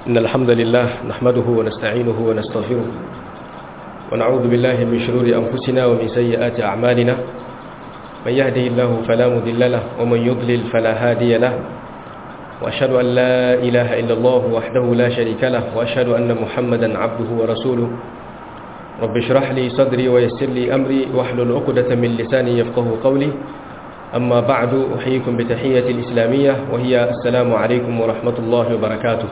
إن الحمد لله نحمده ونستعينه ونستغفره ونعوذ بالله من شرور أنفسنا ومن سيئات أعمالنا من يهده الله فلا مضل له ومن يضلل فلا هادي له وأشهد أن لا إله إلا الله وحده لا شريك له وأشهد أن محمدا عبده ورسوله رب اشرح لي صدري ويسر لي أمري واحلل عقدة من لساني يفقه قولي أما بعد أحييكم بتحية الإسلامية وهي السلام عليكم ورحمة الله وبركاته.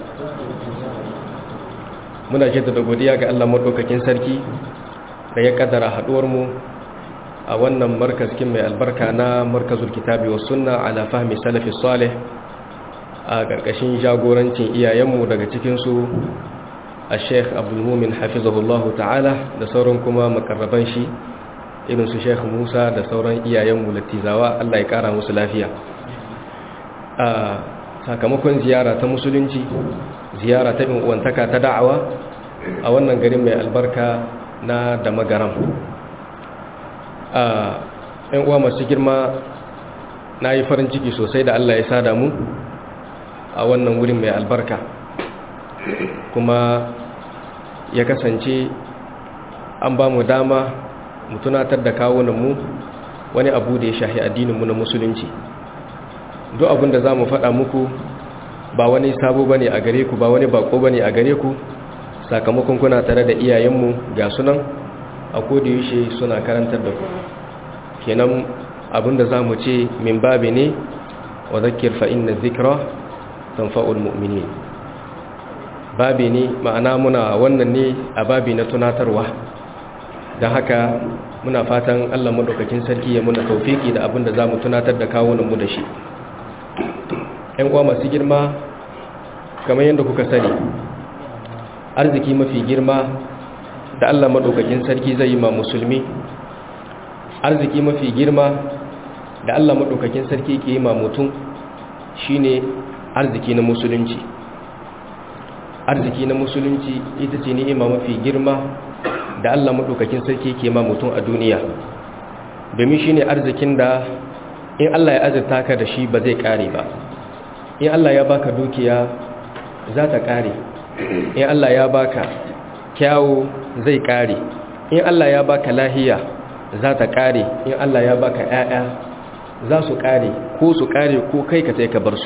muna jaddada godiya ga Allah madaukakin sarki da ya kaddara haduwar mu a wannan markazin mai albarka na markazul kitabi was sunna ala fahmi salafi salih a karkashin jagorancin iyayenmu daga cikin su Sheikh Abdul Mumin hafizahullahu ta'ala da sauran kuma makarraban shi irin su Sheikh Musa da sauran iyayenmu latizawa Allah ya kara musu lafiya. Sakamakon ziyara ta musulunci, ziyara ta uwantaka ta da'awa a wannan garin mai albarka na da magaram. Yan uwa masu girma, na yi farin ciki sosai da Allah ya sada mu a wannan wurin mai albarka, kuma ya kasance an ba mu dama mu tunatar da kawunanmu wani abu da ya shahi addininmu na musulunci. Duk abin da za mu faɗa muku ba wani sabo ba ne a gare ku, ba wani bako ba ne a gare ku, sakamakon kuna tare da iyayenmu ga sunan a kodiyushe suna karantar da ku. Kenan abin da za mu ce min babi ne wa zakir fa'in na zikra tanfa'ul mu'mini. Babi ne, ma'ana muna wannan ne a babi na tunatarwa, don haka muna fatan Allah maɗaukakin sarki ya muna taufiki da abin da za mu tunatar da kawunanmu da shi. ‘Yan uwa masu girma, kamar yadda kuka sani, arziki mafi girma da Allah maɗaukakin sarki zai yi ma musulmi, arziki mafi girma da Allah maɗaukakin sarki ke yi ma mutum shi ne arziki na musulunci. Arziki na musulunci ita ce ni'ima mafi girma da Allah maɗaukakin sarki ke ma mutum a duniya, domin shi ne arzikin da in Allah ya azurta ka da shi ba zai ƙare ba. In Allah ya baka dukiya za ta ƙare, in Allah ya baka kyawu zai ƙare, in Allah ya baka lahiya za ta ƙare, in Allah ya baka ƴaƴa za su ƙare ko su ƙare ko kai ka sai ka bar su,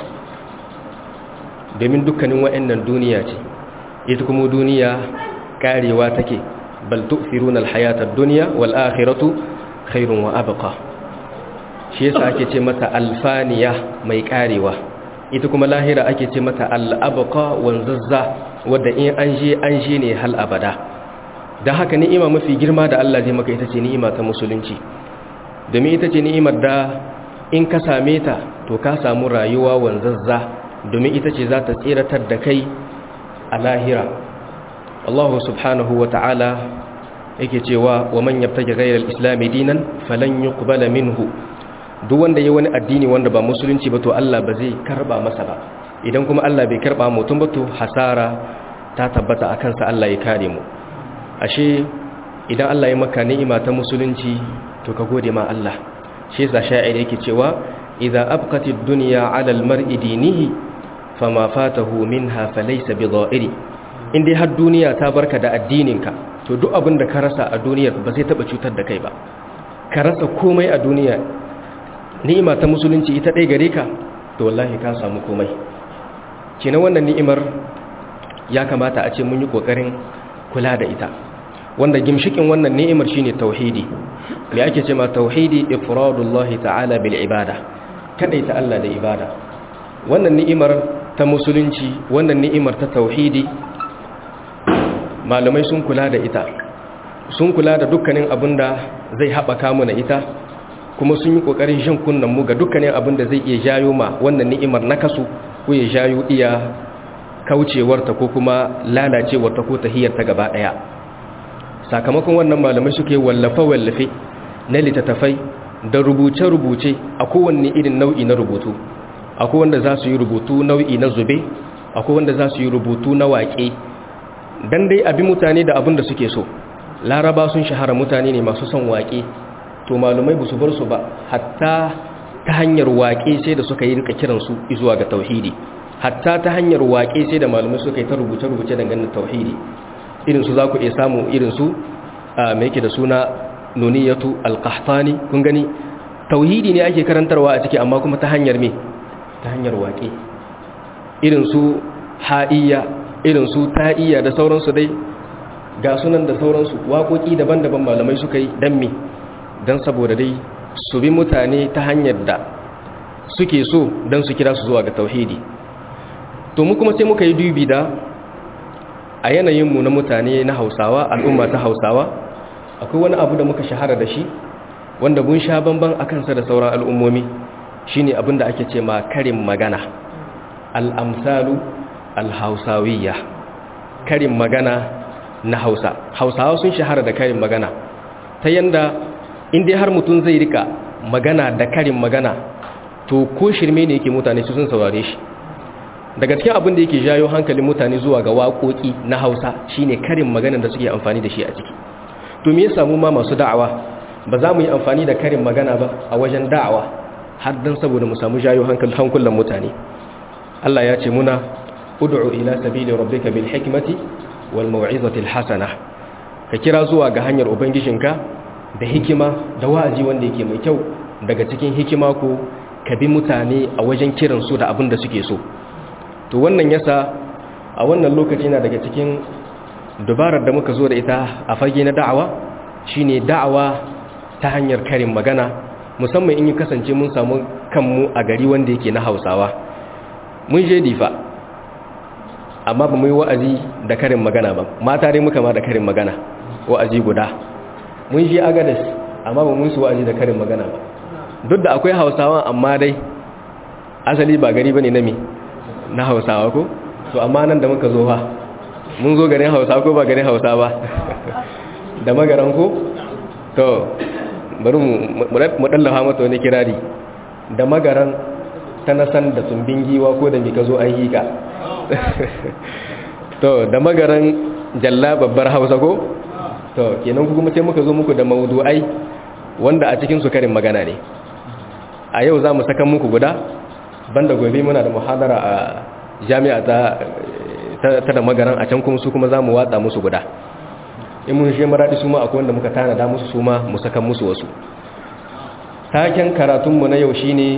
domin dukkanin wa'annan duniya ce. Ita kuma duniya ƙarewa take, bal tu'thiruna al-hayata ad-dunya wal akhiratu khairun wa abqa. Shi yasa ake ce mata alfaniya, mai ƙarewa. Ita kuma lahira ake ce mata al'abqa wanzazza, wadda in an je ne hal abada. Don haka ni'ima mafi girma da Allah zai maka ita ce ni'ima ta musulunci, domin ita ce ni'imar da in ka same ta to ka samu rayuwa wanzazza, domin ita ce za ta tsiratar da kai a lahira. Allah subhanahu wa ta'ala yake cewa wa man yabtaji ghayra al-islam dinan falan yuqbala minhu. Duk wanda ya wani addini wanda ba musulunci ba to Allah ba zai karba masa ba. Idan kuma Allah bai karba mutum ba to hasara ta tabbata a kansa. Allah ya kare mu. Ashe idan Allah ya maka ni'ima ta musulunci to ka gode ma Allah. Shi yasa sha'ir yake cewa idza abqatid dunya 'ala al-mar'i dinihi fama fatahu minha falaysa bidha'iri. In dai har duniya ta barka da addininka to duk abin da ka rasa a duniyar ba zai taba cutar da kai ba. Ka rasa komai a duniya, ni'ima ta musulunci ita ɗaya gare ka to wallahi ka samu komai. Kina wannan ni'imar ya kamata a ce mun yi ƙoƙarin kula da ita, wanda gimshikin wannan ni'imar shine tauhidi. Me ake ce ma tauhidi? Ifradullahi ta'ala bil ibada, kadaita Allah da ibada. Wannan ni'imar ta musulunci, wannan ni'imar ta tauhidi, malamai sun kula da ita, sun kula da dukkanin abin da zai haɓaka mu na ita, kuma sun yi ƙoƙarin shan mu ga dukkanin abin da zai iya jayo ma wannan ni'imar nakasu ko ya jayo iya kaucewarta ko kuma lalacewarta ko tahiyarta gaba ɗaya. Sakamakon wannan malamai suke wallafe-wallafe na littattafai da rubuce-rubuce a kowanne irin nau'i na rubutu. Akwai wanda za su yi rubutu nau'i na zube, akwai wanda za su yi rubutu na waƙe, dan dai abi mutane da abin da suke so. Laraba sun shahara mutane ne masu son waƙe, to malumai ba su bar su ba, hatta ta hanyar waƙe sai da suka yi rika kiransu zuwa ga tauhidi. hatta ta hanyar waƙe sai da malamai suka yi ta rubuce-rubuce dangane da tauhidi irin su za ku iya samu irin su mai yake da suna nuniyatu al-qahtani kun gani tauhidi ne ake karantarwa a ciki amma kuma ta hanyar me ta hanyar waƙe irin su ha'iyya irin su ta'iyya da sauransu dai ga sunan da sauransu waƙoƙi daban-daban malamai suka yi dan me dan saboda dai su bi mutane ta hanyar da suke so dan su kira su zuwa ga tauhidi to mu kuma sai muka yi dubi da a yanayinmu na mutane na Hausawa al'umma ta Hausawa akwai wani abu da muka shahara da shi wanda mun sha bamban a kansa da sauran al'ummomi shine abin da ake ce ma karin magana al'amsalu al-hausawiyya karin magana na Hausa Hausawa sun shahara da karin magana ta yanda inda har mutum zai rika magana da karin magana to ko shirme ne yake mutane su sun saurare shi daga cikin abin da yake jayo hankalin mutane zuwa ga waƙoƙi na Hausa shine karin magana da suke amfani da shi a ciki to me yasa mu ma masu da'awa ba za mu yi amfani da karin magana ba a wajen da'awa har dan saboda mu samu jayo hankulan mutane Allah ya ce muna ud'u ila sabili rabbika bil hikmati wal mau'izati al hasana ka kira zuwa ga hanyar ubangijinka da hikima da wa'azi wanda yake mai kyau daga cikin hikima ko ka bi mutane a wajen kiran su da abin da suke so to wannan yasa a wannan lokaci na daga cikin dubarar da muka zo da ita a fage na da'awa shine da'awa ta hanyar karin magana musamman in yi kasance mun samu kanmu a gari wanda yake na Hausawa mun je Difa amma ba mu yi wa'azi da karin magana ba mata dai muka ma da karin magana wa'azi guda mun je Agadez amma ba mun su wa'azi da karin magana ba duk da akwai Hausawa amma dai asali ba gari bane na Hausawa ko to amma nan da muka zo fa mun zo garin Hausa ko ba garin Hausa ba da magaran ko to bari mu dallafa mata wani kirari da magaran ta nasan da tumbin giwa ko da mika zo an hika to da magaran jalla babbar Hausa ko to kenan ku kuma sai muka zo muku da mawdu'ai wanda a cikin su karin magana ne a yau za mu saka muku guda banda gobe muna da muhadara a jami'a ta da magaran a can kuma su kuma za mu watsa musu guda in mun shi maradi su ma akwai wanda muka tanada musu su ma mu saka musu wasu taken karatunmu na yau shine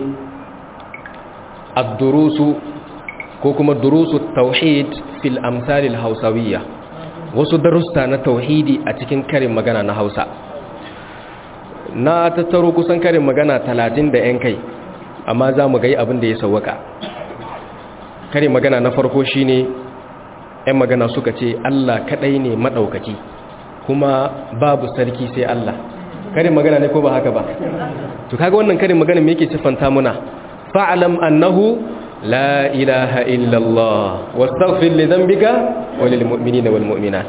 ad-durusu ko kuma durusu tauhid fil amsal al-hausawiyya wasu darussa na tauhidi a cikin karin magana na Hausa na tattaro kusan karin magana 30 da yan kai amma za mu ga abin da ya sauwaka karin magana na farko shine yan magana suka ce Allah kadai ne madaukaki kuma babu sarki sai Allah karin magana ne ko ba haka ba to kaga wannan karin magana me yake siffanta muna fa'lam annahu la ilaha illa Allah wastaghfir li dhanbika wa lil mu'minina wal mu'minat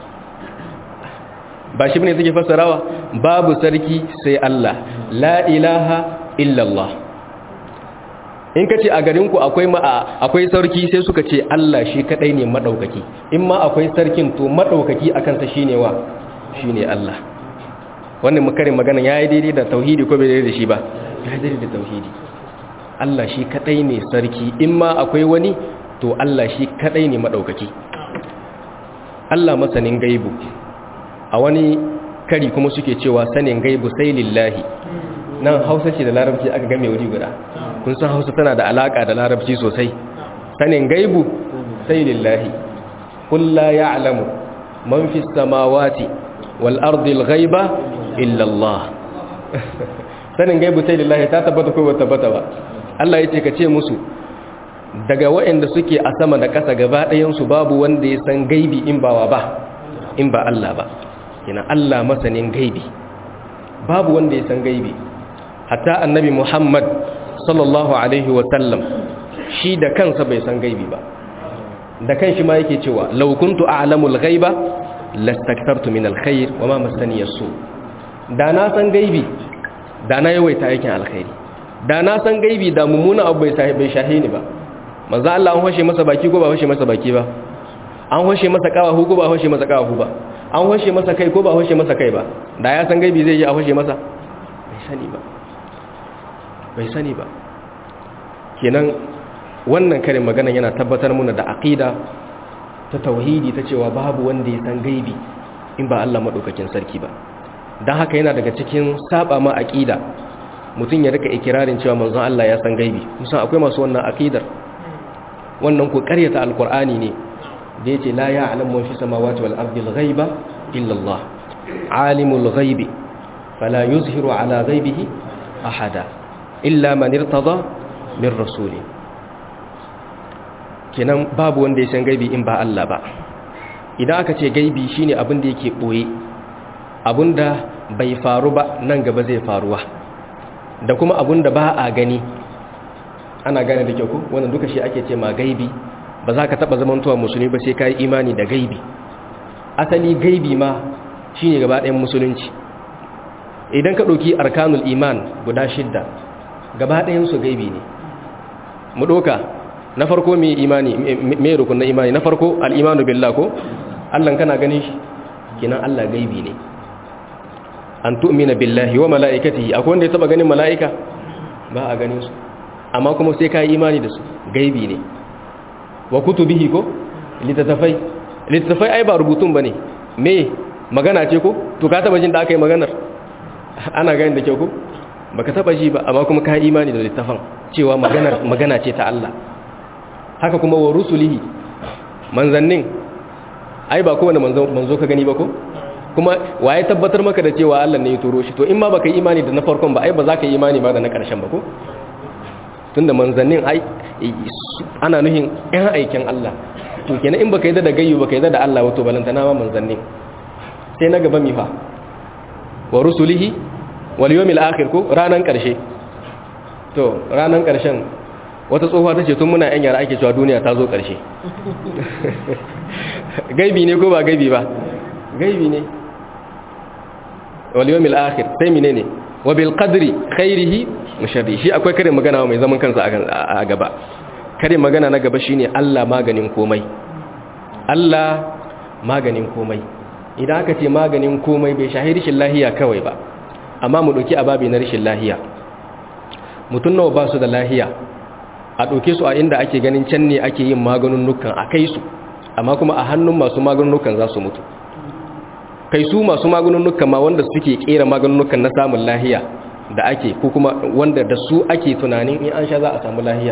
ba shi bane take fassarawa babu sarki sai Allah la ilaha illa Allah in ka ce a garinku akwai sarki sai suka ce Allah shi kadai ne madaukaki in ma akwai sarkin to madaukaki akan sa shine wa shine Allah wannan makarin magana yayi daidai da tauhidi ko bai daidai da shi ba yayi daidai da tauhidi Allah shi kadai ne sarki in ma akwai wani to Allah shi kadai ne madaukaki Allah masanin gaibu a wani kari kuma suke cewa sanin gaibu sai lillahi nan Hausa ce da Larabci aka game wuri guda kun san Hausa tana da alaka da Larabci sosai sanin gaibu sai lillahi qul la ya'lamu man fis samawati wal ardi al ghaiba illa Allah sanin gaibu sai lillahi ta tabbata ko ba tabbata ba Allah yace ka ce musu daga waɗanda suke a sama da ƙasa gaba ɗayan su babu wanda ya san gaibi in ba Allah ba kina Allah masanin gaibi babu wanda ya san gaibi hatta annabi Muhammad sallallahu alaihi wasallam shi da kansa bai san gaibi ba da kanshi ma yake cewa law kuntu a'lamul ghaiba lastaktartu min alkhair wama massani yasu da na san gaibi da na yawaita aikin alkhairi da na san gaibi da mummuna abu bai shahe ni ba manzo Allah an hoshe masa baki ko ba hoshe masa baki ba an hoshe masa kawahu ko ba hoshe masa kawahu ba an hoshe masa kai ko ba hoshe masa kai ba da ya san gaibi zai yi a hoshe masa bai sani ba kenan wannan karin magana yana tabbatar muna da aqida ta tauhidi ta cewa babu wanda ya san gaibi in ba Allah madaukakin sarki ba. dan haka yana daga cikin saba ma aqida mutun ya rika ikirarin cewa manzon Allah ya san gaibi. musan akwai masu wannan aqidar, wannan ko ƙaryata alqur'ani ne da yace la ya'lamu fi samawati wal ardi al-ghaiba illa Allah alimul ghaibi fala yuzhiru ala ghaibihi ahada illa man irtada min rasuli. kenan babu wanda ya san gaibi in ba Allah ba. idan aka ce gaibi shine abin da yake boye, abinda bai faru ba nan gaba zai faruwa, da kuma abinda ba a gani. ana gane da kyau ko wannan duka shi ake ce ma gaibi. ba za ka taba zamantowa musulmi ba sai ka yi imani da gaibi. asali gaibi ma shine gaba ɗayan musulunci. idan ka ɗauki arkanul iman guda 6 gaba ɗayan su gaibi ne. mu ɗauka na farko mai imani, mai rukun na imani na farko al'imanu billah ko Allah kana ganin shi kinan Allah gaibi ne. an tu'mina billahi wa mala'ikatihi, akwai wanda ya taba ganin mala'ika ba a ganin su, amma kuma sai ka yi imani da su, gaibi ne. wa kutubihi ko littattafai ai ba rubutun bane, me magana ce ko to ka taba jin da aka yi maganar, ana ganin da kyau ko baka taba ji ba, amma kuma ka yi imani da littafan cewa magana ce ta Allah. haka kuma wa rusulihi, manzannin ai ba kowane manzo ka gani ba ko, kuma waye tabbatar maka da cewa Allah ne ya turo shi? to in ma baka yi imani da na farkon ba ai ba za ka yi imani ba da na ƙarshen ba ko, tunda manzannin ai ana nuhin ɗan aikin Allah. to kenan in baka yi da gayyu baka yi da Allah wato balantana ma manzannin. sai na gaba mifa wa rusulihi wal yawmil akhir ko ranan ƙarshe. to ranan ƙarshen wata tsohuwa ta ce tun muna yan yara ake cewa duniya ta zo ƙarshe. gaibi ne ko ba gaibi ba? gaibi ne. wal yawmil akhir sai menene? wa bil qadri khairihi wa sharrihi. shi akwai karin magana mai zaman kansa a gaba. karin magana na gaba shine Allah maganin komai. Allah maganin komai. idan aka ce maganin komai bai shahi rishin lahiya kawai ba, amma mu dauki ababi na rishin lahiya. mutun nawa ba su da lahiya, a ɗauke su a inda ake ganin can ne ake yin maganunukan a kai su, amma kuma a hannun masu maganunukan za su mutu. kai su masu maganunukan ma wanda suke kera maganunukan na samun lahiya da ake, ko kuma wanda da su ake tunanin in an sha za a samu lahiya,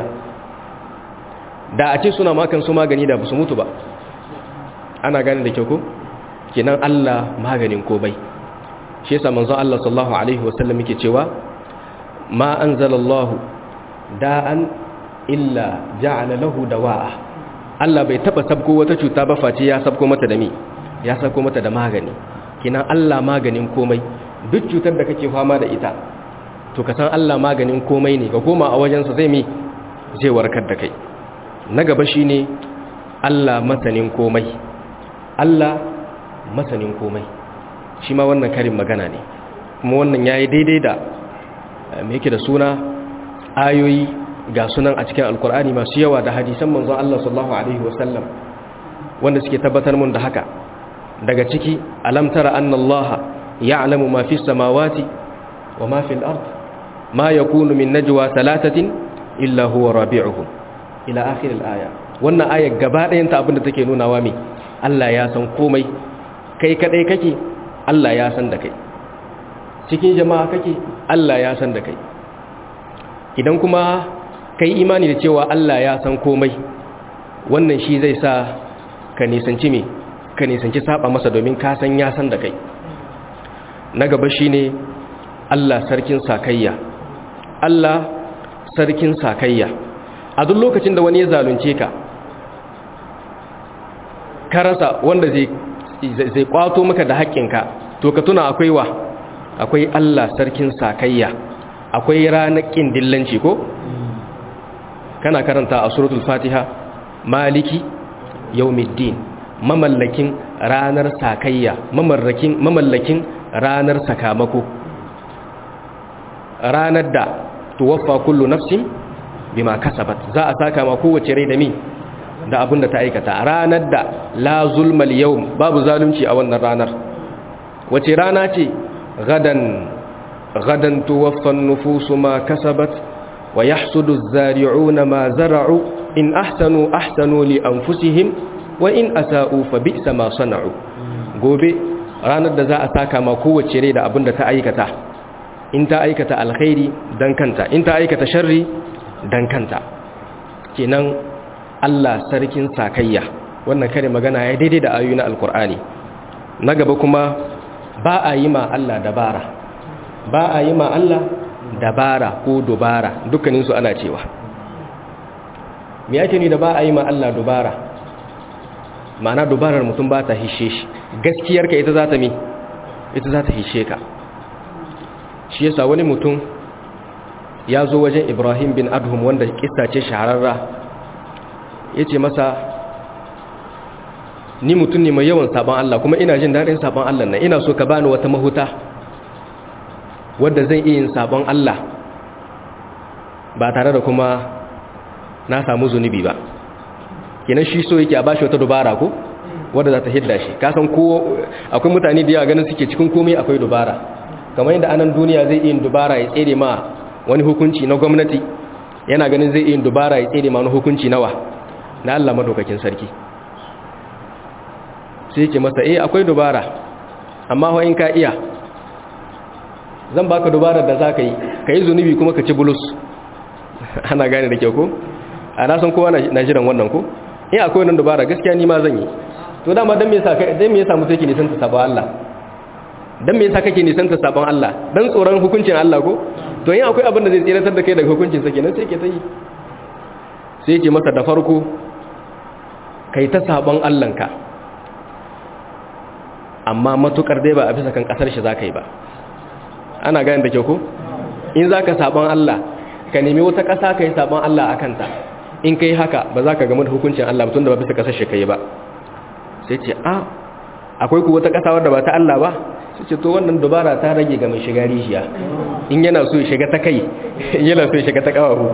da a ce suna makan su magani da ba su mutu ba. ana gane da kyau ko? kenan Allah maganin komai. shi yasa manzon Allah sallallahu alaihi wasallam yake cewa ma anzalallahu da'an illa ja'ala lahu dawa'a. Allah bai taba sabko wata cuta ba face ya sabko mata da mi, ya sabko mata da magani. kina Allah maganin komai. duk cutar da kake fama da ita to ka san Allah maganin komai ne, ka koma a wajensa zai mi, zai warkar da kai. na gaba shine Allah masanin komai. Allah masanin komai shi ma wannan karin magana ne, kuma wannan yayi daidai da me yake da suna ayoyi ga sunan a cikin alkur'ani masu yawa da hadisan manzon Allah sallallahu alaihi wasallam wanda suke tabbatar mun da haka. daga ciki alam tara anna Allah ya'lamu ma fis samawati wa ma fil ard ma yakunu min najwa thalathatin illa huwa rabi'uhum ila akhir al-aya. wannan aya gaba ɗayan ta abinda take nuna wa me, Allah ya san komai. kai kadai kake, Allah ya san da kai. cikin jama'a kake, Allah ya san da kai. idan kuma kai imani da cewa Allah ya san komai, wannan shi zai sa ka nisanci me, ka nisanci saba masa, domin ka san ya san da kai. na gaba shine Allah sarkin sakayya. Allah sarkin sakayya. a duk lokacin da wani ya zalunce ka, ka rasa wanda zai kwato maka da haƙƙinka, to ka tuna akwai wa, akwai Allah sarkin sakayya. akwai ranar ƙin dillanci ko? kana karanta a suratul fatiha, maliki yawmiddin, mamallakin ranar sakayya, mamallakin ranar sakamako, ranar da tuwaffa kullu nafsin bima kasabat, za a saka ma kowace rai da mi, da abin da ta aikata. ranar da la zulmal yawm, babu zalunci a wannan ranar. wace rana ce? gadan tuwaffa an-nufusu ma kasabat wa yahsudu az-zari'una ma zara'u in ahsanu ahsanu li anfusihim wa in asa'u fa bi'sa ma sana'u. Gobe ranar da za a saka ma kowace rai da abin da ta aikata, in ta aikata alkhairi dan kanta, in ta aikata sharri dan kanta. Kenan Allah sarkin sakayya, wannan kare magana ya daidai da ayoyi na alkur'ani. Na gaba kuma ba a yi ma Allah dabara, ba a yi ma Allah dabara ko dubara, dukkaninsu ana cewa. Me yake ni da ba a yi ma Allah dubara? Ma'ana dubarar mutum ba ta hishe shi, gaskiyarka ita za ta mi, ita za ta hishe ka. Shi yasa wani mutum ya zo wajen Ibrahim bin Adhum, wanda kissa ce shahararra, ya ce masa, ni mutum ne mai yawan sabon Allah kuma ina jin daɗin sabon Allah na, ina so ka bani wata mahuta wadda zan iya yin sabon Allah ba tare da kuma na samu zunubi ba. Kenan shi so yake a bashi wata dubara ko wadda za ta hidda shi. Ka san ko akwai mutane da yawa ganin suke cikin komai akwai dubara, kamar yadda anan duniya zai iya yin dubara ya tsere ma wani hukunci na gwamnati, yana ganin zai iya yin dubara ya tsere ma wani hukunci nawa na Allah madaukakin sarki. Sai yake masa akwai dubara, amma ho in ka iya zan baka dubara da za ka yi zunubi kuma ka ci bulus. Ana gane da kyau ko? A na san kowa na jiran wannan ko? In akwai wannan dubara gaskiya ni ma zan yi. To dama dan me yasa mutum yake nisan ta sabon Allah? Dan me yasa kake nisan ta sabon Allah? Dan tsoron hukuncin Allah ko? To in akwai abin da zai tsiratar da kai daga hukuncin sa kenan sai ke ta yi. Sai yake masa da farko kai ta sabon Allahnka, amma matukar dai ba a bisa kan kasar shi zaka yi ba. Ana gane da kyau ko? In zaka sabon Allah, ka nemi wata kasa kai sabon Allah akan ta. In kai haka ba za ka gama da hukuncin Allah tunda ba bisa kasar shi kai ba. Sai ce akwai ku wata kasa wadda ba ta Allah ba? Sai ce to wannan dubara ta rage ga mai shiga rijiya. In yana so ya shiga ta kai, yana so ya shiga ta kawahu.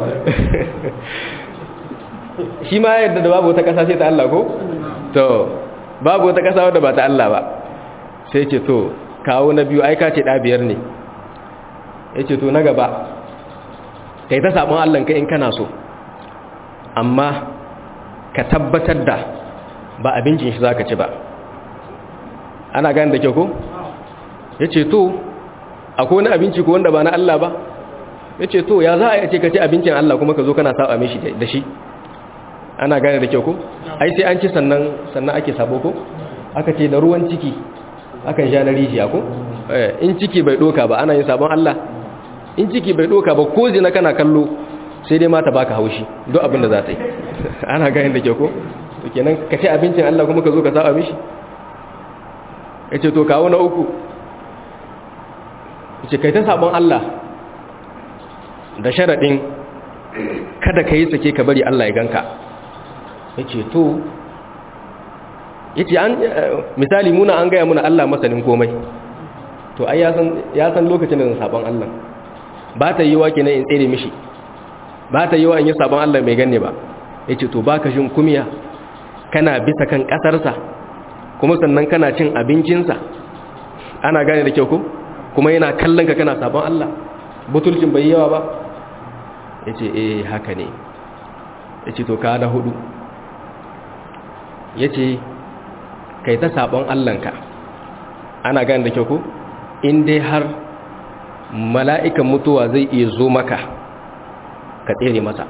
Shi ma yadda da babu wata kasa sai ta Allah ko? To babu wata kasa wadda ba ta Allah ba. Sai ce to kawo na biyu, ai ka ce da biyar ne. Ya ce to na gaba kai ta sabon Allah ka in kana so, amma ka tabbatar da ba abincin shi zaka ci ba. Ana gane da kyau ko? Ya ce to akwai wani abinci ko wanda ba na Allah ba? Ya ce to ya za a ce ka ci abincin Allah kuma ka zo kana saba mishi da shi? Ana gane da kyau ko? Ai sai an ci sannan ake sabo ko? Aka ce da ruwan ciki akan sha na rijiya ko? In ciki bai doka ba ana yin sabon Allah. In ciki bai doka ba ko zina kana kallo sai dai mata baka haushi duk abin da za ta yi. Ana gane da kyau ko? To kenan ka ci abincin Allah kuma ka zo ka saba mishi? Yace to kawo na uku. Yace kai ta sabon Allah da sharadin kada ka yi sake ka bari Allah ya ganka. Yace to yace misali muna an gaya muna Allah masanin komai. To ai ya san lokacin da zan sabon Allah. Ba ta yiwa kenan in tsere mishi. Ba ta yiwa in yi sabon Allah mai ganne ba. Yace to baka jin kumiya, kana bisa kan kasarsa kuma sannan kana cin abincinsa. Ana gane da kyau ko? Kuma yana kallon ka kana sabon Allah. Butulcin bai yawa ba. Yace haka ne. Yace to ka da hudu. Yace kai ta sabon Allahnka. Ana gane da kyau ko? In dai har mala'ikan mutuwa zai iya zo maka ka tsere masa.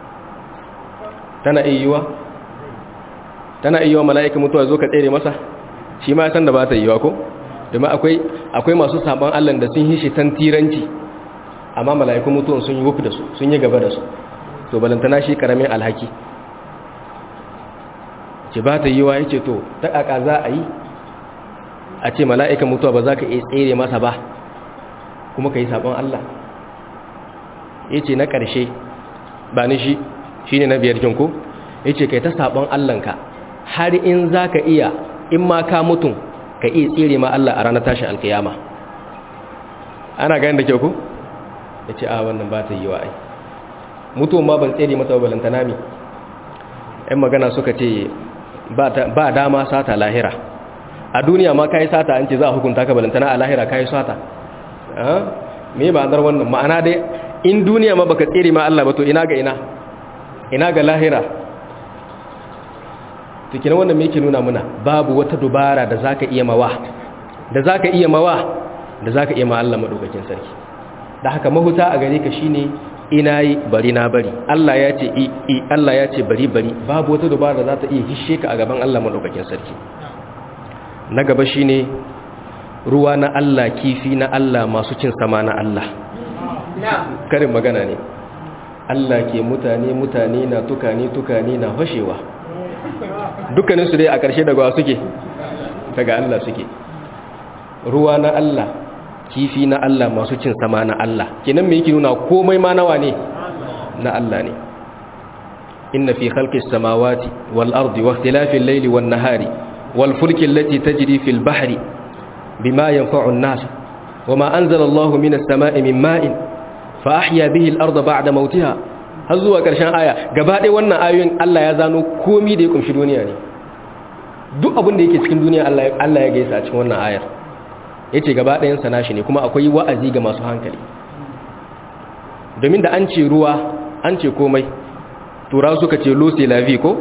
Tana iya yiwa mala'ikan mutuwa zo ka tsere masa? Shi ma san da ba ta yiwa ko? Domin akwai masu sabon Allah da sun hishi tantiranci, amma mala'ikun mutuwan sun yi wufi da su, sun yi gaba da su. To balantana shi karamin alhaki. Ce ba ta yiwa yake to ta ƙaƙa za a yi a ce mala'ikan mutuwa ba za ka iya tsere masa ba kuma ka yi sabon Allah. Ya ce na ƙarshe ba ni shi ne na biyar kinko. Ya ce kai ta sabon Allahnka har in za ka iya, in ma ka mutum ka iya tsere ma Allah a ranar tashin alkiyama. Ana gani da kyau ku? Ya ce wannan ba ta yi wa ai mutuwan ma ban tsere mata balantana mi. ‘yan magana suka ce ba dama sata lahira. A duniya ma ka yi sata an ce za a hukunta ka balantana a lahira ka yi sata. Me ba wannan ma'ana dai in duniya ma baka tsere ma Allah ba to ina ga lahira. to kina wannan me yake nuna muna babu wata dubara da zaka iya mawa da zaka iya ma Allah madaukakin sarki. Da haka mahuta a gare ka shine ina yi bari na bari, Allah ya ce Allah ya ce bari babu wata dubara da za ta iya hishe ka a gaban Allah madaukakin sarki. Na gaba shine ruwa na Allah, kifi na Allah, masu cin sama na Allah. Karin magana ne, Allah ke mutane na tukane na fashewa, dukkaninsu dai a ƙarshe daga suke daga Allah suke. Ruwa na Allah, kifi na Allah, masu cin sama na Allah. Kenan me yake nuna komai ma nawa ne? Na Allah ne. Inna fi khalqis samawati wal ardi wa ikhtilafil layli wan nahari wal fulki allati tajri fil bahri bima yanfa'u an-nas wama anzala Allahu minas sama'i min ma'in fa ahya bihi al-ardha ba'da mawtiha. Har zuwa ƙarshen aya, gaba ɗaya wannan ayoyin Allah ya zano komai da ya kumshi duniya ne. Duk abin da yake cikin duniya Allah ya gaisa a cikin wannan ayar. Yace gaba ɗayan sa nashi ne, kuma akwai wa'azi ga masu hankali. Domin da an ce ruwa, an ce komai, turawa suka ce l'eau c'est la vie ko?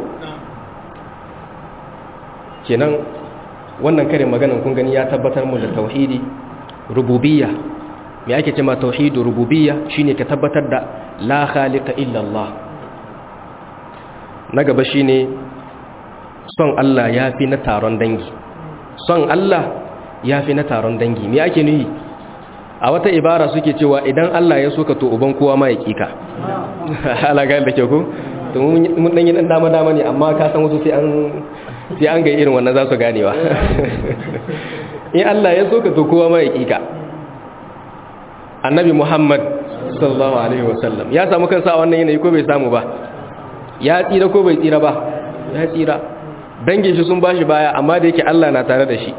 Kenan wannan karin maganan kun gani ya tabbatar mu da tauhidi rububiyya. Me ake cewa tauhidur rububiyya? Shine ka tabbatar da la khaliqa illa Allah. Na gaba shine son Allah yafi na taron dangi. Son Allah yafi na taron dangi. Me ake nufi? A wata ibara suke cewa idan Allah ya soka to uban kowa ma ya kika. Ala ga da ke ko? To mun dan yi dan dama ne, amma ka san wasu sai an ga irin wannan za su ganewa. In Allah ya soka to kowa ma ya kika. Annabi Muhammad sallallahu alaihi wasallam ya samu kansa a wannan yanayi ko bai samu ba? Ya tsira ko bai tsira ba? Ya tsira. Dangin shi sun bashi baya, amma da yake Allah na tare da shi.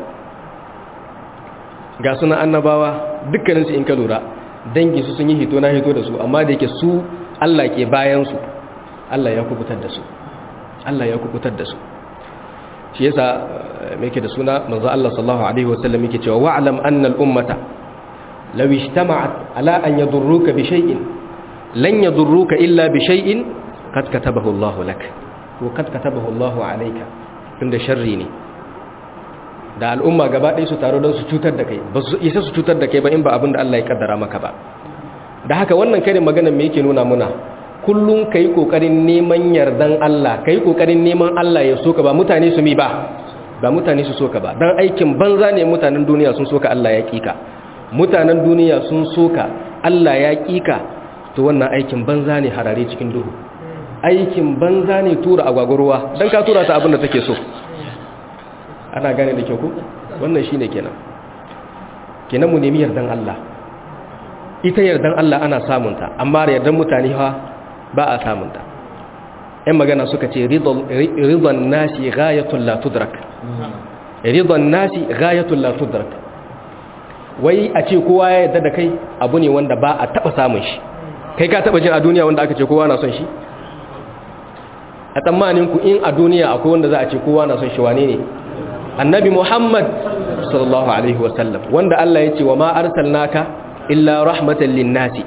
Ga sunan annabawa dukkanin su in ka lura, dangin su sun yi hito na hito da su, amma da yake su Allah ke bayan su, Allah ya kubutar da su. Allah ya kubutar da su. Shi yasa me yake da suna manzo Allah sallallahu alaihi wasallam yake cewa wa'lam anna al-ummata law ijtama'at ala an yadurruka bi shay'in lan yadurruka illa bi shay'in qad katabahu Allah lak wa qad katabahu Allah alayka. Tunda sharri ne da al'umma gaba ɗaya su taro don su cutar da kai, ba su isa su cutar da kai ba in ba abin da Allah ya kaddara maka ba. Da haka wannan karin maganar me yake nuna muna? Kullum kai kokarin neman yardan Allah, kai kokarin neman Allah ya soka, ba mutane su mi ba mutane su soka ba. Dan aikin banza ne mutanen duniya sun soka Allah ya kika. Mutanen duniya sun soka Allah ya kika, to wannan aikin banza ne, harare cikin duhu. Aikin banza ne tura agwagwarwa dan ka tura ta abin da take so. Ana gane da kyau ko? Wannan shine kenan mu nemi yardan Allah. Ita yardan Allah ana samunta, amma yardan mutane ba a samunta. ‘Yan magana suka ce ridon nasi ghayatul la tudrak. Ridon nasi ghayatul la tudrak. Wai a ce kowa ya yarda da kai abu ne wanda ba a taba samun shi. Kai ka taba jin a duniya wanda aka ce kowa na son shi? A tsammanin ku in a duniya akwai wanda za a ce kowa na son shi, wane ne? Annabi Muhammad sallallahu alaihi wasallam, wanda Allah ya ce wa ma arsalnaka illa rahmatan linnasi.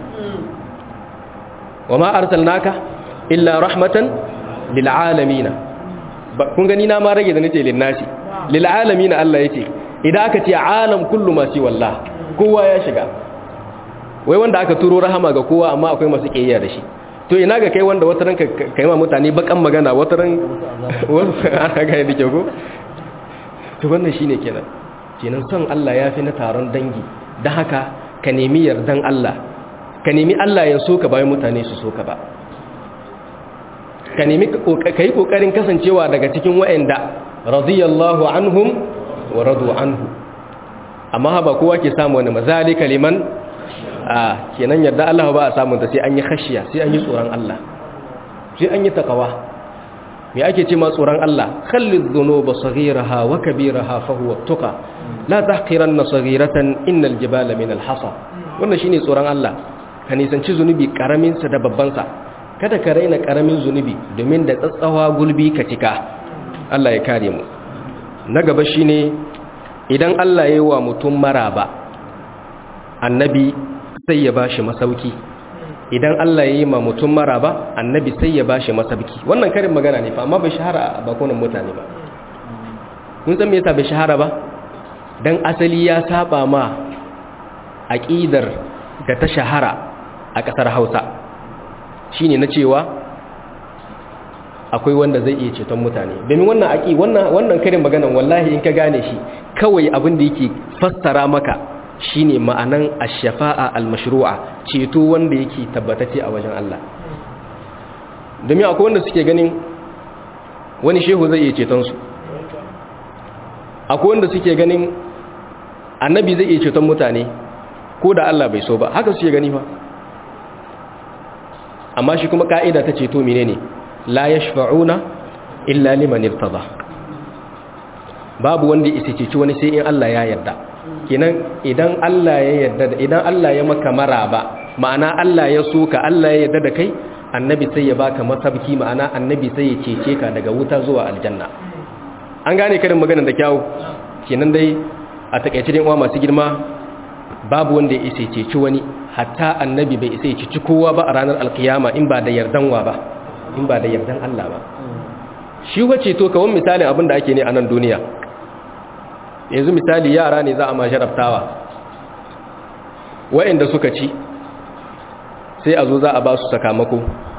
Wa ma arsalnaka illa rahmatan lil alamin. Kun gani na ma rage da nace linnasi. Lil alamin Allah yace. Idan aka ce alam kullu ma si wallah, kowa ya shiga. Wai wanda aka turo rahama ga kowa, amma akwai masu kiyaya da shi. To ina ga kai wanda wata ranka kai ma mutane bakan magana, wata ran ana ga yadda ko? To wannan shine kenan son Allah yafi na taron dangi. Dan haka ka nemi yardan Allah, ka nemi Allah ya soka bayan mutane su soka ba. Ka nemi kai kokarin kasancewa daga cikin wa'anda radiyallahu anhum wa radu anhu. Amma ba kowa ke samu wani mazalika liman kenan yarda Allah ba a samu ta sai an yi khashiya, sai an yi tsoron Allah, sai an yi takawa. Me ake ce ma tsoron Allah? Khallid dhunuba saghiraha wa kabiraha fa huwa tuqa la tahqiranna saghiratan innal jibala min al-hasa. Wannan shine tsoron Allah. Ka nisanci zunubi karamin sa da babban sa. Kada ka raina karamin zunubi, domin da tsatsawa gulbi ka cika. Allah ya kare mu. Na gaba shine idan Allah ya yi wa mutum maraba, annabi sai ya bashi masauki. idan Allah ya yi ma mutum maraba annabi sai ya bashi masabki. Wannan karin magana ne fa amma bai shahara a bakunan mutane ba. Kun san me yasa bai shahara ba? Dan asali ya saba ma aqidar da ta shahara a kasar Hausa. Shine na cewa akwai wanda zai iya ceton mutane. Domin wannan karin maganan wallahi in ka gane shi kawai abin da yake fassara maka shine ma'anan ash-shafa'a al-mashru'a, ceto wanda yake tabbatace a wajen Allah. Domin akwai wanda suke ganin wani shehu zai iya ceton su, akwai wanda suke ganin annabi zai iya ceton mutane ko da Allah bai so ba, haka suke gani fa. Amma shi kuma ka'ida ta ceto menene? La yashfa'una illa liman irtada. Babu wanda ya ceci wani sai in Allah ya yarda. Kenan idan Allah ya yarda, idan Allah ya maka maraba, ma'ana Allah ya soka, Allah ya yarda da kai, annabi sai ya baka masabki, ma'ana annabi sai ya cece ka daga wuta zuwa aljanna. An gane karin maganar da kyawu. Kenan dai a takeice din uwa masu girma, babu wanda ya ceci wani, hatta annabi bai isa ya ceci kowa ba a ranar alkiyama in ba da yardanwa ba, in ba da yardan Allah ba. Shi wace to kawon misalin abin da ake ne a nan duniya. Yanzu misali yara ne za a ma sharaftawa, wa'inda suka ci sai a zo za a ba su sakamako.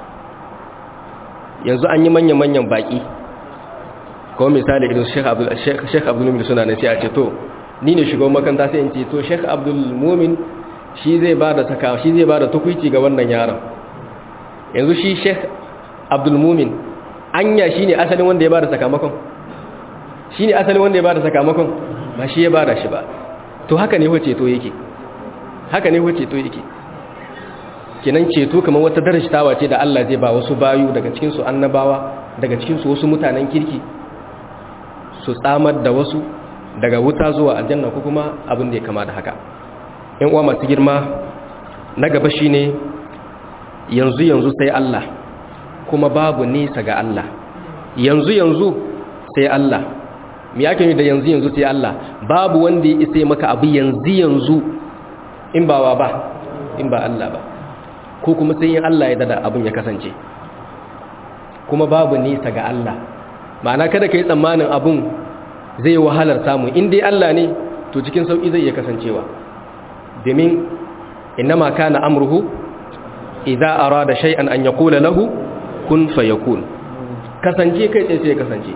Yanzu an yi manyan baki, kawon misali idan Sheikh Abdul Mumin suna ne sai a ce to ni ne shugaban makaranta sai in ce to Sheikh Abdul Mumin shi zai ba da tukuici ga wannan yaron. Yanzu shi Sheikh Abdul Mumin anya shine asalin wanda ya ba da sakamakon? Shine asalin wanda ya ba da sakamakon? Ba shi ya ba da shi ba. To haka ne ceto yake. Haka ne ceto yake. Kenan ceto kamar wata darajtawa ce da Allah zai ba wasu bayu daga cikin su annabawa, daga cikin su wasu mutanen kirki su tsamar da wasu daga wuta zuwa aljanna ko kuma abin da ya kama da haka. Yan uwa masu girma, na gaba shine yanzu sai Allah, kuma babu nisa ga Allah. Yanzu sai Allah. Me yake da yanzu sai Allah? Babu wanda ya isa maka abu yanzu in ba wa ba, in ba Allah ba. Ko kuma sai in Allah ya dada abun ya kasance. Kuma babu nisa ga Allah. Ma'ana kada ka yi tsammanin abun zai wahalar samu. In dai Allah ne, to cikin sauki zai iya kasancewa. Domin innama kana amruhu idza arada shay'an an yaqula lahu kun fayakun. Kasance kai sai ya kasance.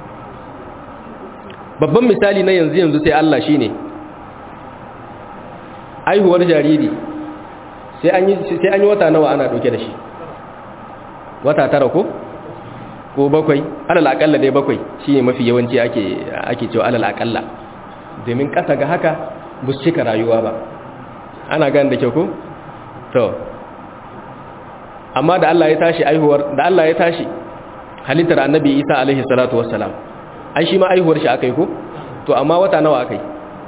Babban misali na yanzu sai Allah shine aihuwar jariri. Sai an yi wata nawa ana dauke da shi? Wata 9 ko 7? Alal akalla dai 7 shine mafi yawanci ake cewa alal akalla. Domin kasa ga haka bu cika rayuwa ba. Ana gane da kyau ko? To amma da Allah ya tashi halittar annabi Isa alaihi salatu wassalam, ai shi ma aihuwar shi akai ko? To amma wata nawa akai?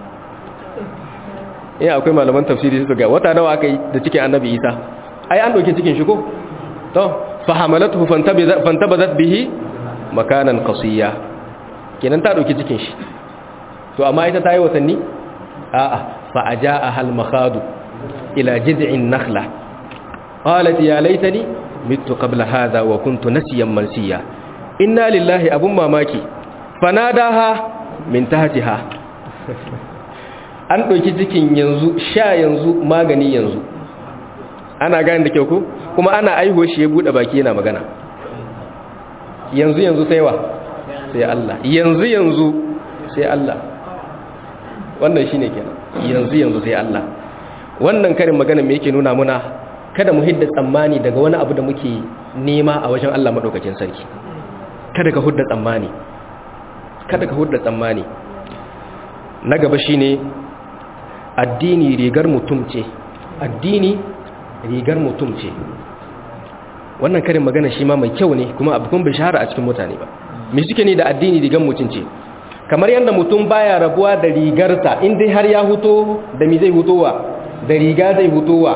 Akwai malaman tafsiri su ga wata nawa akai da cikin annabi Isa? Ai an doke cikin shi ko? To fa hamalathu fantabazat bihi makanan qasiya. Kenan ta doke cikin shi. To amma ita ta yi watanni? A'a. فأجاءها المخاض إلى جذع النخلة قالت يا ليتني مت قبل هذا وكنت نسيا منسيا إنا لله أبو ماماكي فناداها من تحتها an ɗauki cikin yanzu, sha yanzu, magani yanzu. Ana gane da kyau ko? Kuma ana aihuwa shi ya buɗe baki yana magana. Yanzu sai wa? Sai Allah. Yanzu sai Allah. Wannan shine kenan. Yanzu sai Allah. Wannan karin magana me yake nuna muna? Kada mu hidda tsammani daga wani abu da muke nema a wajen Allah madaukakin sarki. Kada ka hudda tsammani. Na gaba shine addini rigar mutum ce. Wannan karin magana shi ma mai kyau ne, kuma abin bai shahara a cikin mutane ba. Me suke ne da addini rigar mutum ce? Kamar yadda mutum baya rabuwa da rigarsa, in dai har ya huto da mi zai hutowa, da riga zai hutowa,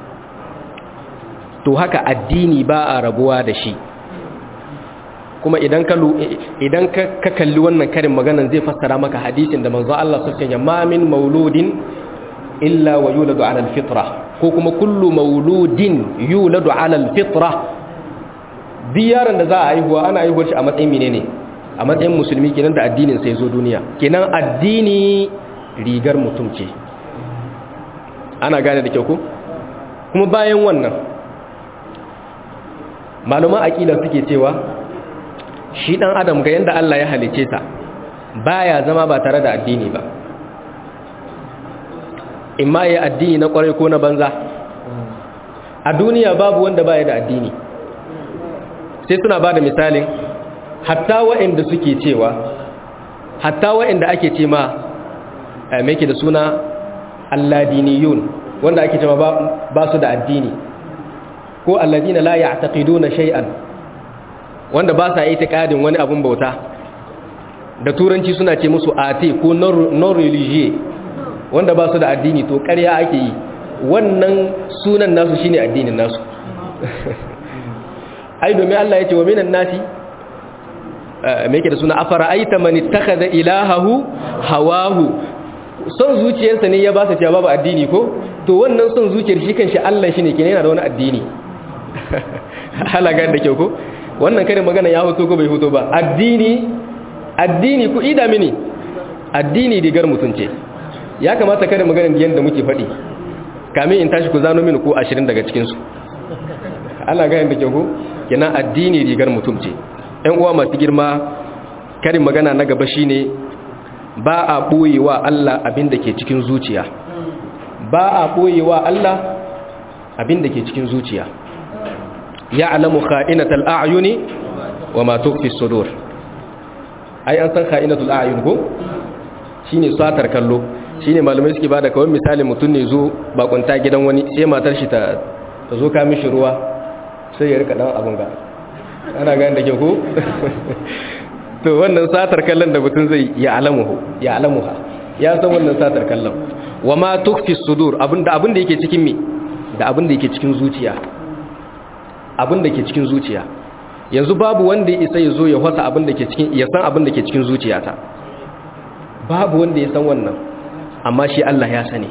to haka addini ba a rabuwa da shi. Kuma idan ka kalli wannan karin maganan zai fassara maka hadisin da manzo Allah sallallahu alaihi wasallam, ma min mauludin illa wa yuladu ala alfitra ko kuma kullu mauludin yuladu ala alfitra yaron da za a haihuwa ana haihuwar shi a matsayin menene a matsayin musulmi kenan da addinin sai zo duniya kenan addini rigar mutum ce ana gane da kyau ko kuma bayan wannan malaman aqida suke cewa shi dan adam ga yanda Allah ya halice sa baya zama ba tare da addini ba imma ya addini na kwarai ko na banza a duniya babu wanda baya da addini sai suna bada misalin hatta waɗanda suke cewa hatta waɗanda ake ce ma me yake da suna alladiniyun wanda ake cewa ba su da addini ko alladina la ya'taqiduna shay'an wanda ba sa itikadin wani abun bauta da turanci suna ce musu ate ko non religieux wanda ba su da addini to ƙarya ake yi wannan sunan nasu shine addinin nasu ai domin Allah ya ce wa minan nasi me yake da suna afara aita man ittakhadha ilahahu hawahu son zuciyarsa ne ya ba sa cewa babu addini ko to wannan son zuciyar shi kanshi Allah shine kenan yana da wani addini halaga da kyau ko wannan kare magana ya hoto ko bai hoto ba addini ku ida mini addini digar mutunce ya kamata kare magana yanda muke faɗi kamin in tashi ku zano mini ko 20 daga cikin su Allah ga yanda kyau ko kenan addini rigar mutunce ɗan uwa masu girma karin magana na gaba shine ba a boyewa Allah abin da ke cikin zuciya ba a boyewa Allah abin da ke cikin zuciya ya'lamu kha'inatal a'yuni wa ma tukhfi as-sudur ai an san kha'inatul a'yun ko shine satar kallo shine malamai suke bada kawai misali mutun ne zo bakunta gidan wani sai matar shi ta zo ka mishi ruwa sai ya rika dan abun ga ana gane da ke ko to wannan satar kallon da mutun zai ya'lamuha ya san wannan satar kallon wa ma tukhfi as-sudur abin da yake cikin me da abin da yake cikin zuciya abin da ke cikin zuciya yanzu babu wanda ya isa ya zo ya hwasa abin da ke cikin ya san abin da ke cikin zuciyata babu wanda ya san wannan amma shi Allah ya sani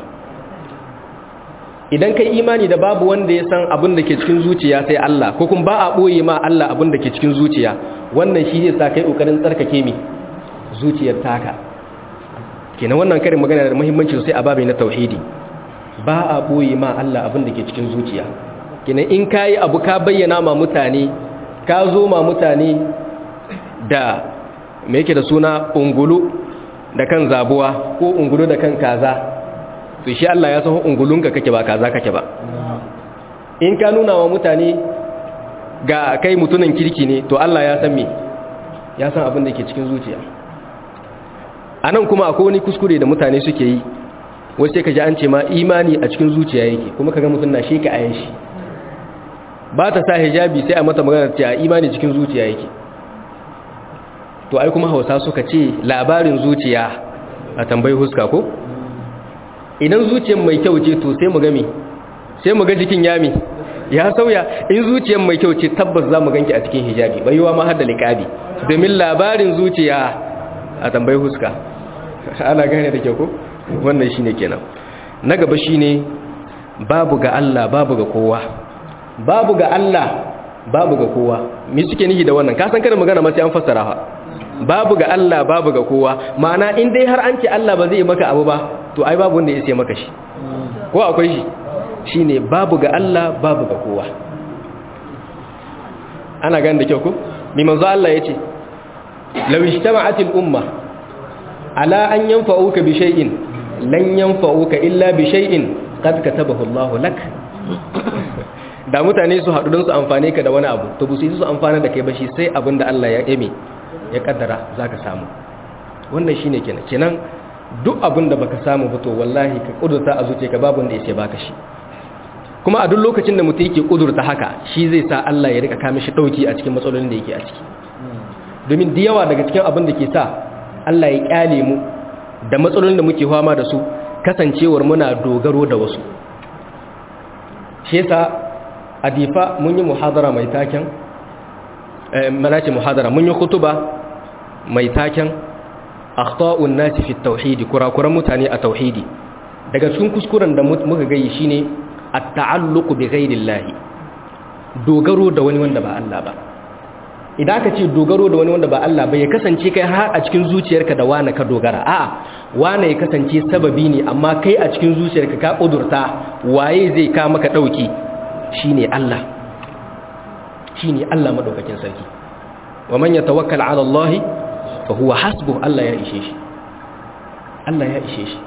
idan kai imani da babu wanda ya san abin da ke cikin zuciya sai Allah ko kuma ba a boye ma Allah abin da ke cikin zuciya wannan shi zai sa kai kokarin tsarkake mi zuciyar taka kenan wannan karin magana da muhimmanci sosai a babu na tauhidi ba a boye ma Allah abin da ke cikin zuciya kenan in kai abu ka bayyana ma mutane ka zo ma mutane da me yake da suna ungulu da kan zabuwa ko ungulu da kan kaza to shi Allah ya san ungulunka kake ba kaza kake ba in ka nuna wa mutane ga kai mutunan kirki ne to Allah ya san me ya san abin da ke cikin zuciya anan kuma akwai wani kuskure da mutane suke yi wai sai ka ji an ce ma imani a cikin zuciya yake kuma kaga mutun na sheka ayan shi ba ta sa hijabi sai a mata magana cewa imani cikin zuciya yake to ai kuma Hausa suka ce labarin zuciya a tambayi huska ko idan zuciyar mai kyau ce to sai mu ga me sai mu ga jikin yami ya sauya in zuciyar mai kyau ce tabbas za mu ganki a cikin hijabi bai yiwa ma har da liqabi domin labarin zuciya a tambayi huska ana gane da kyau ko wannan shine kenan na gaba shine babu ga Allah babu ga kowa babu ga Allah babu ga kowa me suke nihi da wannan ka san kada magana ma sai an fassara ha babu ga Allah babu ga kowa ma'ana in dai har an ce Allah ba zai maka abu ba to ai babu wanda ya sai maka shi ko akwai shi shine babu ga Allah babu ga kowa ana gane da kyau ko mi manzo Allah yace law ijtama'atil umma ala an yanfa'uka bi shay'in lan yanfa'uka illa bi shay'in qad katabahu Allahu lak da mutane su haɗu don su amfane ka da wani abu to busu yi su amfana da kai ba shi sai abin da Allah ya eme ya kaddara za ka samu wannan shi ne kenan duk abin da baka samu ba to wallahi ka ƙudurta a zuciya ka babu wanda ya sai baka shi kuma a duk lokacin da mutum yake ƙudurta haka shi zai sa Allah ya rika kame shi ɗauki a cikin matsalolin da yake a ciki domin da yawa daga cikin abin da ke sa Allah ya ƙyale mu da matsalolin da muke fama da su kasancewar muna dogaro da wasu shi yasa a difa mun yi muhadara mai taken malace muhadara mun yi khutuba mai taken akhta'un nasi fi tauhidi kurakuran mutane a tauhidi daga cikin kuskuren da muka gayi shine at-ta'alluq bi ghayrillahi dogaro da wani wanda ba Allah ba. Idan aka ce dogaro da wani wanda ba Allah ba ya kasance kai har a cikin zuciyarka da wani ka dogara, a'a wani ya kasance sababi ne amma kai a cikin zuciyarka ka kudurta waye zai ka maka dauki shine Allah, shine Allah madaukakin sarki. wa man yatawakkal ala Allah fa huwa hasbuhu, Allah ya ishe shi, Allah ya ishe shi.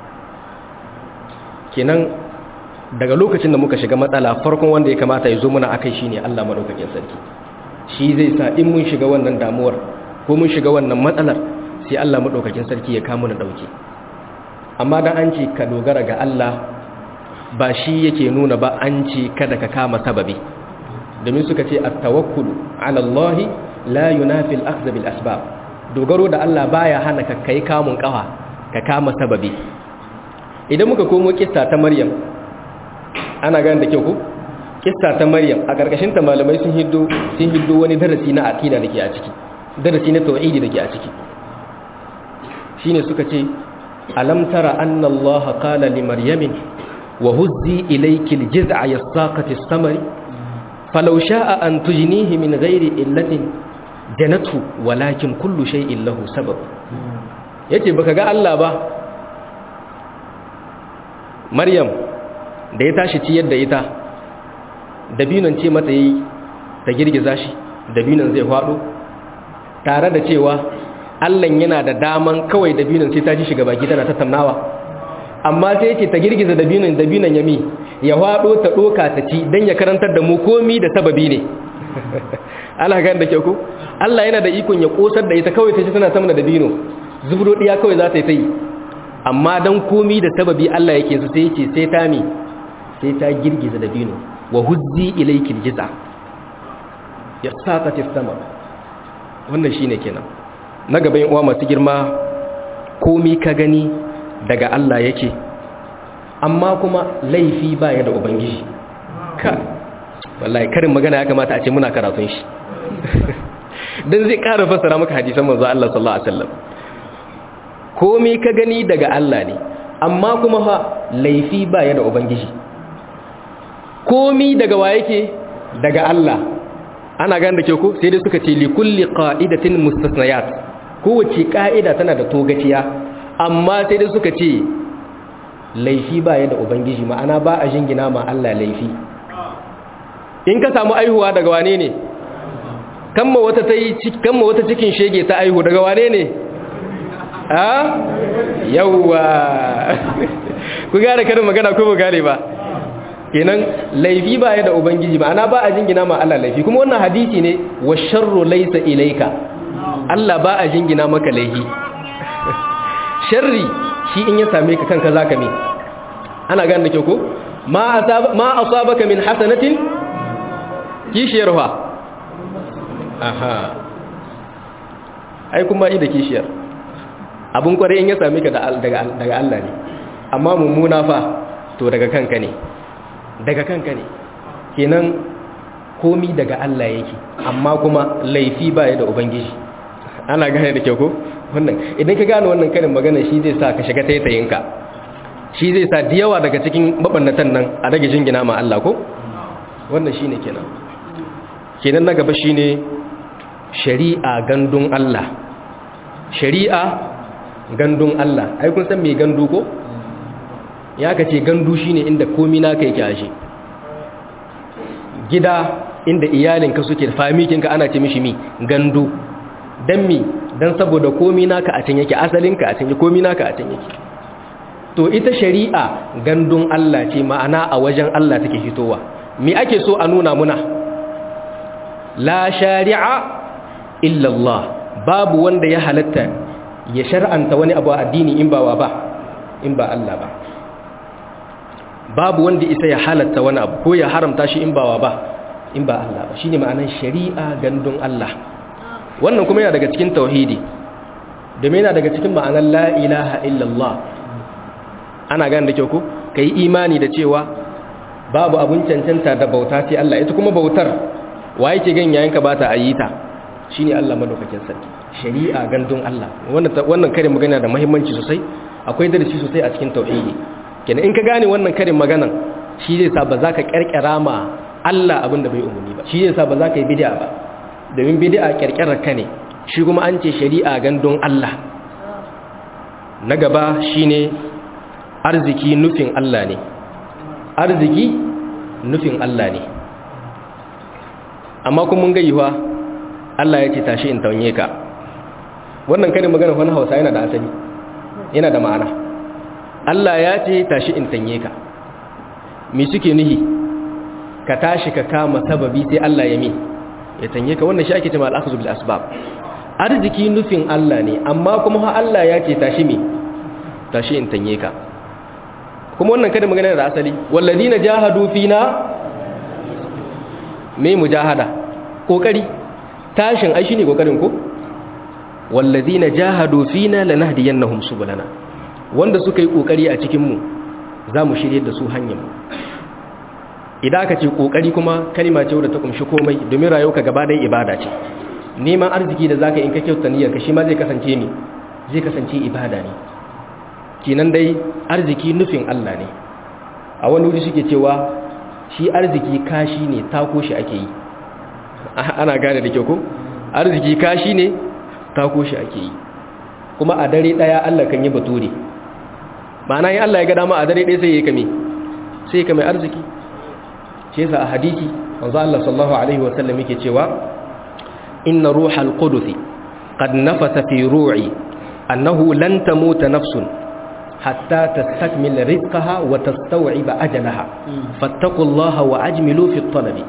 Kenan daga lokacin da muka shiga matsala farkon wanda ya kamata ya zo muna akai shine Allah madaukakin sarki. Shi zai sa in mun shiga wannan damuwar ko mun shiga wannan matsalar sai Allah madaukakin sarki ya kawo mu dauke. Amma dan an ce ka dogara ga Allah ba shi yake nuna ba an ce kada ka kama sababi, domin suka ce at-tawakkulu ala Allah la yunafi al-akhdh bil asbab. Dogaro da Allah baya hana ka kai kamun kafa ka kama sababi. Idan muka komo kissa ta Maryam, ana gane da kyau ko kissa ta Maryam a karkashin ta malamai sun hiddo wani darasi na aqida dake a ciki, darasi na tauhidi dake a ciki. Shine suka ce alam tara anna Allah qala li Maryamin wa huzzi ilayki al-jiz'a yasaqati as-samari falau sha'a an tujnihi min ghairi illatin janatu walakin kullu shay'in lahu sabab. Yace baka ga Allah ba, Maryam da ya tashi ciyar da ita dabinon ce mata yi ta girgiza shi, dabinon zai faɗo, tare da cewa Allah yana da daman kawai dabinon sai ta ji shiga baki tana tattaunawa, amma sai yake ta girgiza dabinon yami ya faɗo ta ɗoka ta ci don ya karantar da mu komi da sababi ne. Allah gan da kyau ko Allah yana da ikon ya kosar da ita kawai ta ci tana sama da dabino zubro diya kawai za ta yi, amma dan komi da sababi Allah yake su sai yake sai ta mi sai ta girgiza dabino wa huzzi ilayki aljiza yasaqati as-samar. Wannan shine kenan na gaban uwa masu girma, komi ka gani daga Allah yake, amma kuma laifi baya da ubangiji. Ka wallahi karin magana ya kamata a ce muna karatun shi dan zai ƙara fassara maka hadisan manzo Allah sallallahu alaihi wasallam. Komi ka gani daga Allah ne, amma kuma fa laifi baya da ubangiji. Komi daga wa yake? Daga Allah. Ana gane da ke ko sai dai suka ce li kulli qa'idatin mustasnayat, kowace ka'ida tana da togaciya, amma sai dai suka ce laifi baya da ubangiji, ma'ana ba a jingina ma Allah laifi. In ka samu aihuwa daga wane ne? Kamma wata cikin shege ta aihu daga wane ne? Yawwa ku gane karin magana ko ba gane ba. Kenan laifi ba ya da ubangiji, ma'ana ba a jingina ma Allah laifi. Kuma wannan hadisi ne wa sharru laysa ilayka, Allah ba a jingina maka laifi. Sharri shi in ya same ka kanka zaka me, ana gane da kyau ko ma asabaka min hasanatin kishiyar fa aha ai kuma da kishiyar abun kware in ya same ka daga Allah ne, amma mummuna fa to daga kanka ne, daga kanka ne. Kenan komi daga Allah yake, amma kuma laifi baya da ubangiji. Ana gane da kyau ko wannan idan ka gane wannan karin magana shi zai sa ka shiga taitayinka, shi zai sa diyawa daga cikin mabannatan nan a rage jingina ma Allah ko wannan shine kenan na gaba shine shari'a gandun Allah. Shari'a gandun Allah, ai kun san me gandu ko? Ya kace gandu shine inda komai naka yake ashe. Gida inda iyalinka suke, famikinka ana ce mishi mi gandu. Dan mi dan saboda komai naka a can yake, asalinka a can yake, komai naka a can yake. To ita shari'a gandun Allah ce, ma'ana a wajen Allah take fitowa. Me ake so a nuna muna? La shari'a illa Allah, babu wanda ya halatta ya shar'anta wani abu a addini in ba Allah ba. Babu wanda isa ya halatta wani abu ko ya haramta shi in ba Allah ba. Shine ma'anar shari'a gandun Allah. Wannan kuma yana daga cikin tauhidi, domin yana daga cikin ma'anar la ilaha illa Allah. Ana gane da kyau ko kai imani da cewa babu abun cancanta da bauta sai Allah. Ita kuma bautar wa yake gan yayin ka bata ayyita shine Allah madaukakin sarki. Shari'a gandun Allah, wannan karin magana da muhimmanci sosai, akwai darasi sosai a cikin tauhidi. Kenan in ka gane wannan karin maganan shi zai sa ba za ka ƙirƙira ma Allah abin da bai umarni ba, shi zai sa ba za ka yi bid'a ba, domin bid'a ƙirƙirar ka ne, shi kuma an ce shari'a gandun Allah. Na gaba shine arziki nufin Allah ne, arziki nufin Allah ne, amma kuma mun gayyawa Allah ya ce tashi in taunye ka. Wannan karin magana wani Hausa yana da asali, yana da ma'ana. Allah ya ce tashi in tanye ka, me suke nihi? Ka tashi ka kama sababi sai Allah ya mi ya tanye ka. Wannan shi ake cewa al-akhdhu bil asbab. Arziki nufin Allah ne, amma kuma ha Allah ya ce tashi mi tashi in tanye ka. Kuma wannan karin magana da asali, walladina jahadu fina, me mujahada? Kokari. Tashin ai shine kokarin ko? Walladina jahadu fina lanahdiyannahum subulana. Wanda suka yi kokari a cikin mu zamu shirye da su hanyar mu. Idan aka ce kokari kuma kalma ce wadda ta kumshi komai, domin rayuwarka gaba ɗaya ibada ce. Neman arziki da zaka in ka kyauta niyyar ka shi ma zai kasance ni, zai kasance ibada ne. Kinan dai arziki nufin Allah ne. A wani wuri suke cewa shi arziki kashi ne, tako shi ake yi. Ana gane da kyau ko? Arziki kashi ne, tako shi ake yi. Kuma a dare daya Allah kan yi bature. Ma'ana yin Allah ya ga dama a dare daya sai ya kame, sai ya kame arziki. Shi yasa a hadisi manzo Allah sallallahu alaihi wa sallam yake cewa inna ruhal qudus qad nafasa fi ru'i annahu lan tamuta nafsun hatta tastakmil rizqaha wa tastaw'iba ajalaha fattaqullaha wa ajmilu fi at-talabi.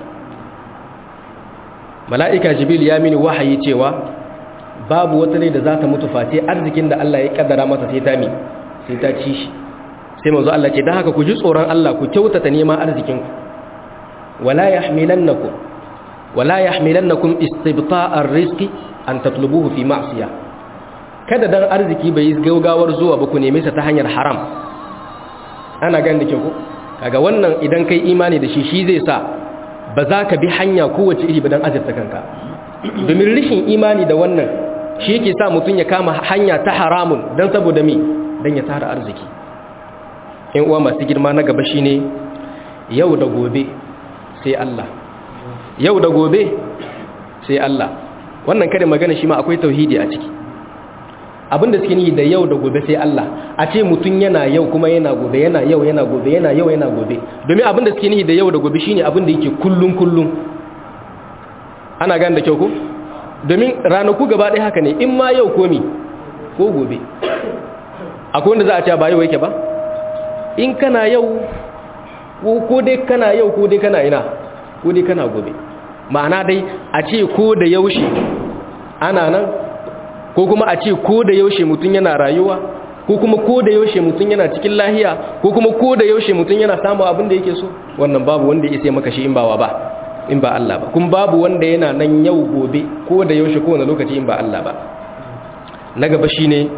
Mala'ika Jibril ya mini wahayi cewa babu wata ne da za ta mutu face arzikin da Allah ya kaddara mata sai ta mi sai ta ci shi. Sai manzo Allah ce dan haka ku ji tsoron Allah, ku kyautata neman arzikin ku. wala yahmilannakum istibta'ar rizqi an tatlubuhu fi ma'siyah. Kada dan arziki bai gaugawar zuwa ba ku neme sa ta hanyar haram. Ana ganin da ke ku kaga wannan idan kai imani da shi zai sa ba za ka bi hanya kowace iri ba dan azurta kanka. Domin rishin imani da wannan shi yake sa mutum ya kama hanya ta haramun dan saboda me dan ya tara arziki. In uwa masu girma na gaba shine yau da gobe sai Allah, yau da gobe sai Allah. Wannan kare magana shi ma akwai tauhidi a ciki. Abinda suke nihi da yau da gobe sai Allah, a ce mutum yana yau kuma yana gobe, yana yau yana gobe, yana yau yana gobe. Domin abinda suke nihi da yau da gobe shine abinda yake kullun. Ana gane da kyau ko? Domin ranaku gaba ɗaya haka ne, in ma yau ko mi ko gobe. Akwai wanda za a ce ba yau yake ba? In kana yau ko dai kana yau ko dai kana ina ko dai kana gobe. Ma'ana dai a ce ko da yaushe ana nan, ko kuma a ce ko da yaushe mutum yana rayuwa, ko kuma ko da yaushe mutum yana cikin lahiya, ko kuma ko da yaushe mutum yana samun abin da yake so. Wannan babu wanda ya sai maka shi in ba Allah ba. Kuma babu wanda yana nan yau gobe ko da yaushe ko wani lokaci in ba Allah ba. Na gaba shine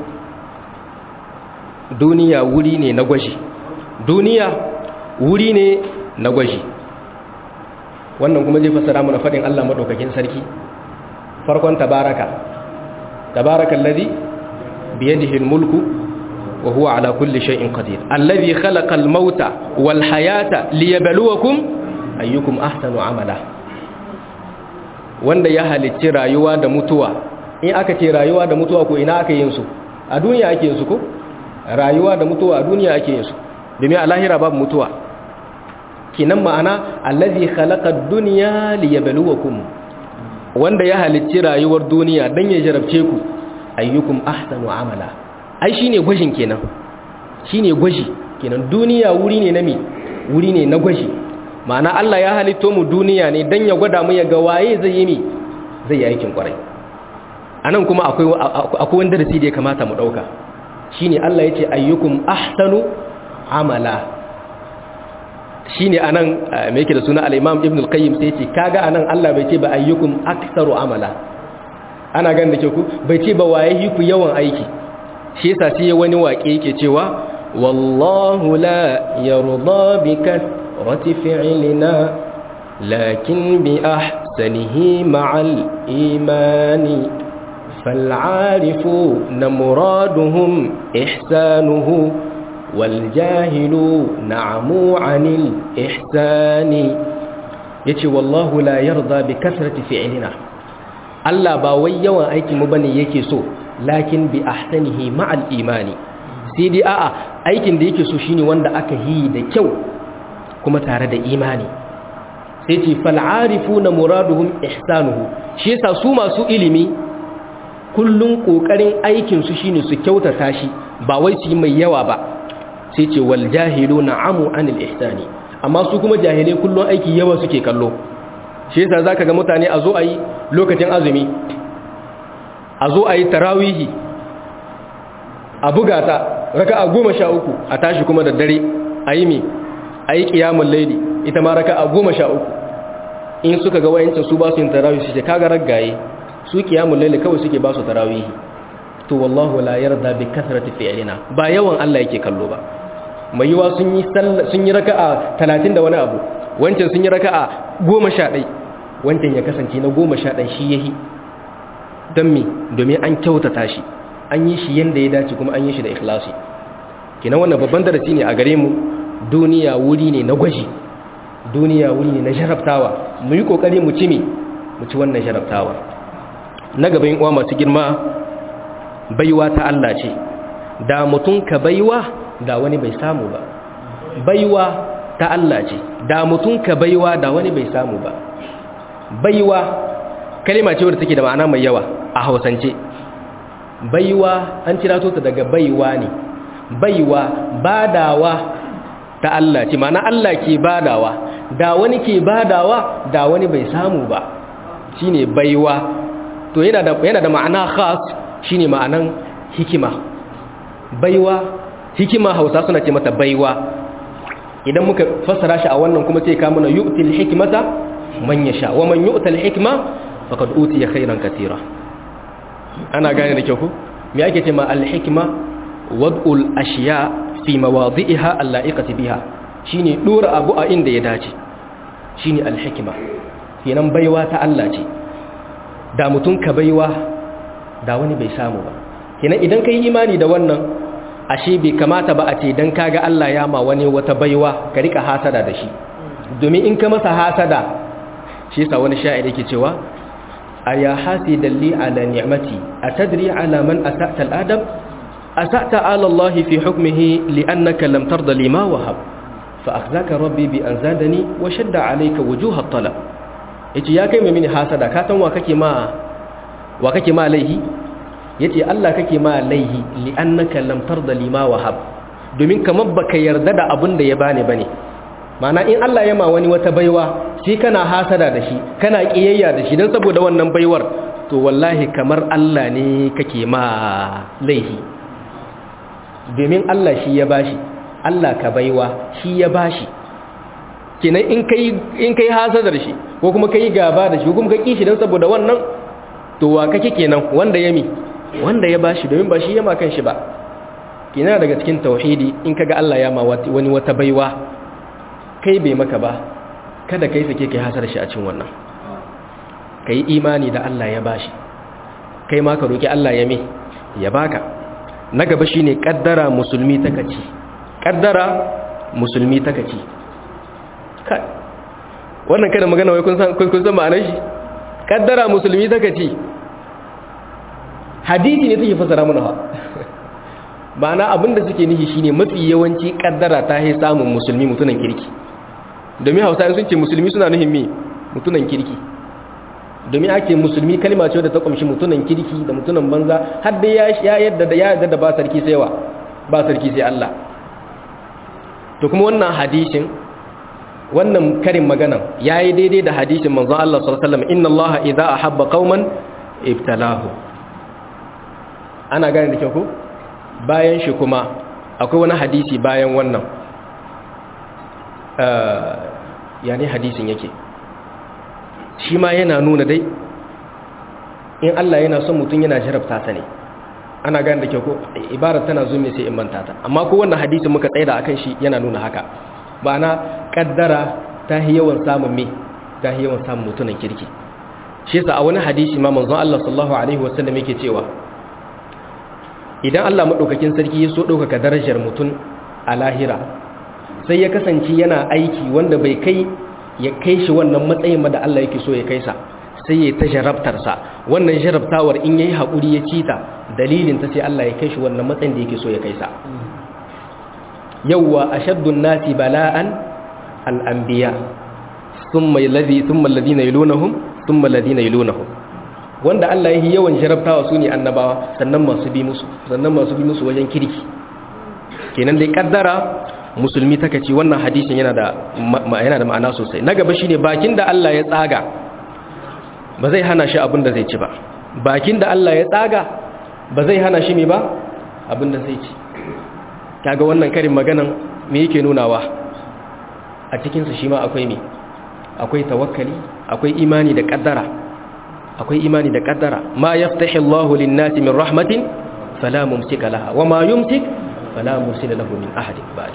duniya wuri ne na gwaji. Duniya wuri ne na gwaji. Wannan kuma zai fassara mana fadin Allah madaukakin sarki farkon tabarakallazi biyadihi almulku wa huwa ala kulli shay'in qadir allazi khalaqal mauta wal hayata liyabluwakum ayyukum ahsanu amala. Wanda ya halicci rayuwa da mutuwa. In aka ce rayuwa da mutuwa ko ina aka yin su? A duniya ake yin su ko? Rayuwa da mutuwa a duniya ake yin su. Domin a lahira babu mutuwa. Kinan ma'ana allazi khalaqad dunya liyabluwakum, wanda ya halicci rayuwar duniya dan ya jarabce ku ayyukum ahsanu amala. Ai shine gwajin kenan, shine gwaji kenan. Duniya wuri ne na wuri ne na gwaji. Ma'ana Allah ya halitto mu duniya ne dan ya gwada mu ya ga waye zai yi zai yi aikin kwarai. Anan kuma akwai wanda darasi da ya kamata mu dauka, shine Allah yace ayyukum ahsanu amala. Shine anan me yake da suna al-Imam Ibn al-Qayyim sai yace kaga anan Allah bai ce ba ayyukum aktsaru amala. Ana ganin da ke ku bai ce ba waye ku yawan aiki. Shi yasa sai wani waƙe yake cewa wallahu la yarda bi kasrati fi'lina lakin bi ahsanihi ma'al imani fal'arifuna muraduhum ihsanuhu wal jahilu na'amu 'anil ihsani yace wallahu la yarda bi kasrati fi'lina Allah ba wai yawan aikin mu bane yake so lakin bi ahsanihi ma'al imani sai dai a'a aikin da yake so shine wanda aka yi da kyau kuma tare da imani sai ce fal 'arifuna muraduhum ihsanuhu shi yasa su masu ilimi kullun kokarin aikin su shine su kyautata shi ba wai su yi mai yawa ba sai ce wal jahiluna amu anil ihsani amma su kuma jahilai kullun aiki yawa suke kallo shi yasa zaka ga mutane a zo ayi lokacin azumi a zo ayi tarawihi a bugata raka'a 13 a tashi kuma da dare ayi mi ayi qiyamul layli ita ma raka'a 13 in suka ga wayancin su ba su yin tarawih su ce kaga raggaye su qiyamul layli kawai suke ba su tarawih to wallahu la yarda bi kasrati fi'lina ba yawan Allah yake kallo ba mai yiwa sun yi raka'a 30 da wani abu wancan sun yi raka'a 11 wancan ya kasance na 11 shi yahi dan me domin an kyautata shi an yi shi yanda ya dace kuma an yi shi da ikhlasi kina wannan babban darasi ne a gare mu duniya wuri ne na gwaji duniya wuri ne na jarabtawa mu yi kokari mu ci wannan jarabtawa na gaban uwa masu girma baiwa ta Allah ce da mutum ka baiwa da wani bai samu ba baiwa ta Allah ce da mutum ka baiwa da wani bai samu ba baiwa kalima ce wadda take da ma'ana mai yawa a Hausance baiwa an cira ta daga baiwa ne baiwa badawa ta Allah ce ma'ana Allah ke badawa da wani ke badawa da wani bai samu ba shine baiwa to yana da ma'ana khas shine ma'anan hikima baiwa hikima Hausa suna ce mata baiwa idan muka fassara shi a wannan kuma sai ka mana yu'til hikmata man yasha wa man yu'tal hikma faqad utiya khairan katira ana gane da kyau ko me ake ce ma al hikma wad'ul ashiya fi mawadi'iha alla'iqati biha shine dora abu a inda ya dace shine al hikma kenan baiwa ta Allah ce da mutun ka baiwa da wani bai samu ba kenan idan kai imani da wannan ashe bai kamata ba a ce dan kaga Allah ya ma wani wata baiwa ka rika hasada da shi domin in ka masa hasada shi yasa wani sha'ir yake cewa aya hasidan li ala ni'mati atadri ala man asa'ta al-adab asa'ta ala Allah fi hukmihi li'annaka lam tarda lima wahab fa akhzaka rabbi bi an zadani wa shadda alayka wujuh at-talab yace ya kai mai mini hasada ka san wa kake ma laihi yace Allah kake ma laihi li'annaka lam tarda lima wahab domin kamar baka yarda da abin da ya bani bane mana in Allah ya ma wani wata baiwa shi kana hasada da shi kana kiyayya da shi dan saboda wannan baiwar to wallahi kamar Allah ne kake ma laihi domin Allah shi ya bashi Allah ka baiwa shi ya bashi kenan in kai hasadar shi ko kuma kai gaba da shi ko kuma ka kishi dan saboda wannan to wa kake kenan wanda ya bashi domin ba shi ya ma kanshi ba kina daga cikin tauhidi in kaga Allah ya ma wani wata baiwa kai bai maka ba kada kai sake kai hasar shi a cikin wannan kai imani da Allah ya bashi kai ma ka roki Allah ya baka na gaba shine kaddara musulmi takaci kai wannan kada magana wai kun san ma'anar shi kaddara musulmi takaci hadisi ne take fasara mana ha ma'ana abinda suke nishi shine mafi yawanci kaddara ta yi samun musulmi mutunan kirki domin Hausa sun ce musulmi suna nuhin me mutunan kirki domin ake musulmi kalma ce da ta kumshi mutunan kirki da mutunan banza har dai ya yadda da ba sarki sai Allah to kuma wannan hadisin wannan karin magana yayi daidai da hadisin manzon Allah sallallahu alaihi wasallam inna Allah idza ahabba qauman ibtalahu ana gane da kyau ko bayan shi kuma akwai wani hadisi bayan wannan yani hadisin yake shi ma yana nuna dai in Allah yana son mutum yana jarabta ta ne ana gane da kyau ko ibarar tana zo ne sai in manta ta amma ko wannan hadisin muka tsaida akan shi yana nuna haka ba na kaddara ta yawan samun mutunan kirki shi yasa a wani hadisi ma manzon Allah sallallahu alaihi wasallam yake cewa idan Allah madaukakin sarki ya so daukaka darajar mutum a lahira sai ya kasance yana aiki wanda bai kai ya kai shi wannan matsayin da Allah yake so ya kai sa sai ya ta jarabtarsa wannan jarabtawar in yayi hakuri ya cita dalilin ta sai Allah ya kai shi wannan matsayin da yake so ya kai sa yawwa ashaddun nasi bala'an al-anbiya thumma alladhina yalunhum thumma alladhina yalunhum wanda Allah yake yawan jarabtawa su ne annabawa sannan masu bi musu wajen kirki kenan dai kaddara musulmi take ci wannan hadisin yana da ma'ana sosai na gaba shine bakin da Allah ya tsaga ba zai hana shi abin da zai ci ba bakin da Allah ya tsaga ba zai hana shi me ba abin da zai ci kaga wannan karin maganan me yake nunawa a cikin sa shi ma akwai me akwai tawakkali akwai imani da kaddara ma yaftahi Allahu lin-nasi min rahmatin fala mumsika laha wa ma yumsik fala mursila lahu min ahadin ba'di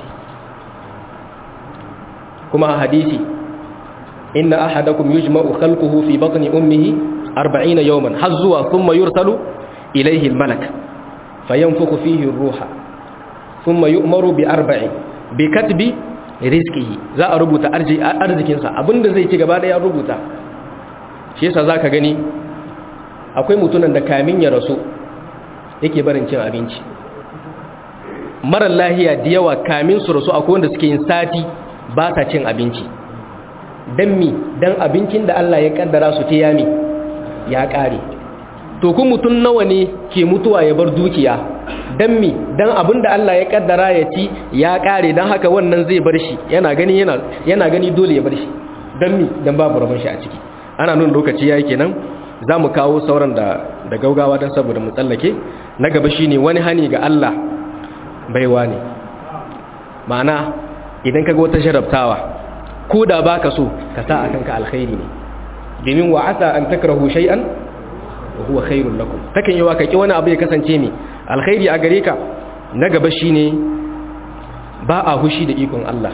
kuma hadisi inna ahadakum yujma'u khalquhu fi batni ummihi 40 yawman hazwa thumma yursalu ilayhi al-malak fayanfukhu fihi ar-ruha thumma yu'maru bi arba'in bi katbi rizqihi za a rubuta arzikin sa abinda zai ci gaba da ya rubuta shi yasa zaka gani akwai mutunan da kamin ya rasu yake barin cin abinci marar lahiya da yawa kamin su rasu akwai wanda suke yin sati ba sa cin abinci dan mi dan abincin da Allah ya kaddara su ta yami ya kare to kun mutun nawa ne ke mutuwa ya bar dukiya dan mi dan abinda Allah ya kaddara ya ci ya kare dan haka wannan zai bar shi yana gani dole ya bar shi dan mi dan babu rabon shi a ciki ana nuna lokaci yayi kenan zamu kawo sauran da gaugawa dan saboda mu tsallake na gaba shine wani hani ga Allah baiwa ne ma'ana idan kaga wata sharaftawa ko da baka so ka sa akan ka alkhairi ne domin wa asa an takrahu shay'an wa huwa khairul lakum takan yawa kake wani abu ya kasance ne alkhairi a gare ka na gaba shine ba a hushi da ikon Allah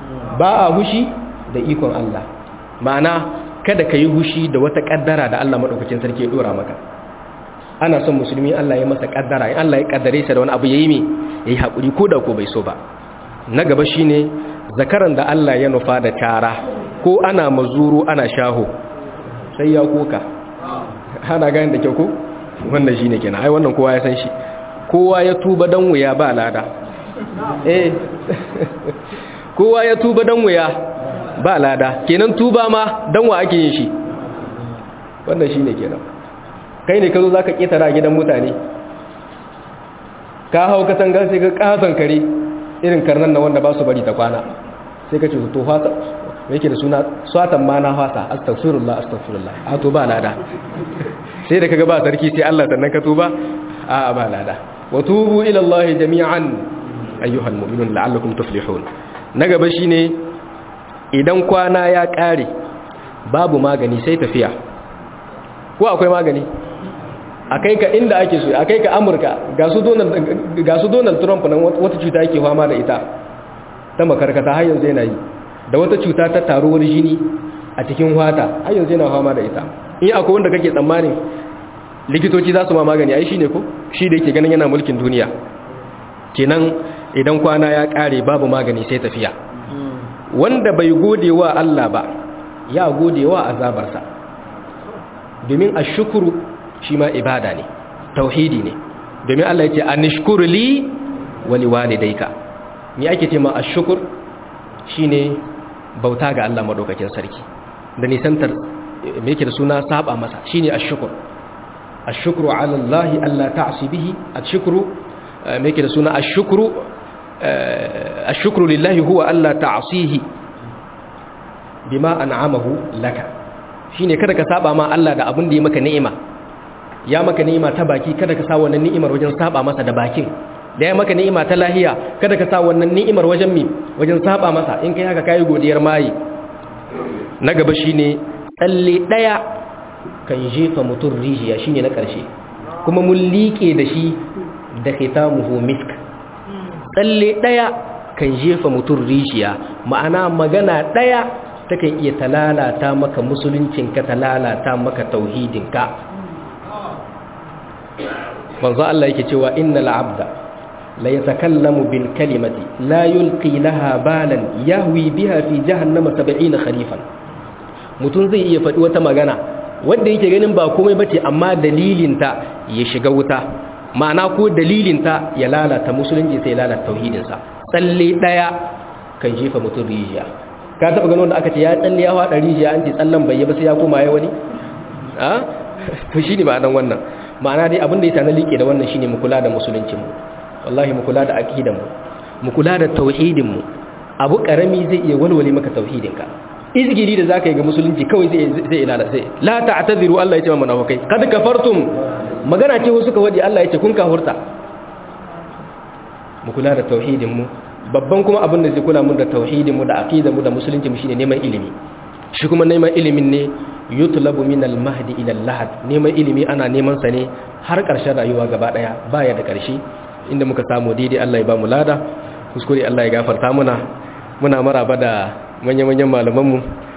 ma'ana kada ka yi hushi da wata kaddara da Allah madaukakin sarki ya dora maka ana son musulmi Allah ya masa kaddara in Allah ya kaddare shi da wani abu yayi hakuri ko da ko bai so ba na gaba shine zakaran da Allah ya nufa da tara ko ana mazuru ana shaho sai ya koka ana gani da kyau ko wannan shine kenan ai wannan kowa ya san shi kowa ya tuba dan wuya ba lada kowa ya tuba dan wuya ba lada kenan tuba ma dan wa ake yin shi wannan shine kenan kai ne ka zo za ka ƙetara gidan mutane ka hau katanga sai ka ƙaton kare irin karnan na wanda ba su bari ta kwana sai ka ce to fata yake da suna swatan ma na fata astaghfirullah a to ba lada sai da kaga ba sarki sai Allah sannan ka tuba a ba lada wa tubu ila Allah jami'an ayyuhal mu'minun la'allakum tuflihun na gaba shine idan kwana ya ƙare babu magani sai tafiya ko akwai magani a kai ka inda ake so a kai ka Amurka ga su Donald Trump nan wata cuta yake fama da ita ta makarkata har yanzu yana yi da wata cuta ta taruwar jini a cikin wata har yanzu yana fama da ita in akwai wanda kake tsammanin likitoci za su ma magani ai shine ko shi da yake ganin yana mulkin duniya kenan idan kwana ya kare babu magani sai tafiya wanda bai gode wa Allah ba ya gode wa azabarsa domin ashkuru shi ma ibada ne tauhidi ne domin Allah ya ce anishkur li wa liwalidayka me ake ce ma ashkur shine bauta ga Allah madaukakin sarki da nisantar me yake da suna saba masa shine ashkuru ala Allah alla ta'si bihi ashkuru me yake da suna ashkuru lillahi huwa alla ta'sihi bima an'amahu laka shine kada ka saba ma Allah da abin da ya maka ni'ima ya maka ni'ima ta baki kada ka sa wannan ni'imar wajen saba masa da bakin da ya maka ni'ima ta lahiya kada ka sa wannan ni'imar wajen saba masa in kai haka kai godiyar mai na gaba shine tsalle daya kan jefa mutum rijiya shine na karshe kuma mun liƙe da shi da khitamuhu misk tsalle daya kan jefa mutum rijiya ma'ana magana daya takan iya talalata maka musuluncinka talalata maka tauhidinka manzo Allah yake cewa innal abda la yatakallamu bil kalimati la yulqi laha balan yahwi biha fi jahannama 70 kharifan. Mutum zai iya faɗi wata magana wanda yake ganin ba komai bace amma dalilinta ya shiga wuta, ma'ana ko dalilinta ya lalata musulunci sai ya lalata tauhidinsa. Tsalle daya kan jefa mutum rijiya. Ka taba ganin wanda aka ce ya tsalle ya fada rijiya an ce tsallan bai yi ba sai ya koma ya wani? To shine ma'anar wannan. Ma'ana dai abin da ya tana liƙe da wannan shine mu kula da musuluncinmu, wallahi mu kula da aqidanmu, mu kula da tauhidinmu. Abu karami zai iya walwale maka tauhidinka. Izgiri da zaka yi ga musulunci kawai zai lalace. La ta'tadiru, Allah ya ce wa munafikai kad kafartum. Magana ce wasu ka wadi, Allah ya ce kun kafurta. Mu kula da tauhidinmu. Babban kuma abin da zai kula mu da tauhidinmu da aqidanmu da musuluncinmu shine neman ilimi. Shi kuma neman ilimin ne yutlabu min al-mahdi ila al-lahad. Neman ilimi ana neman sa ne har ƙarshen rayuwa gaba daya, baya da ƙarshe. Inda muka samu daidai Allah ya ba mu lada, kuskure Allah ya gafarta muna. Muna maraba da manya-manyan malamanmu.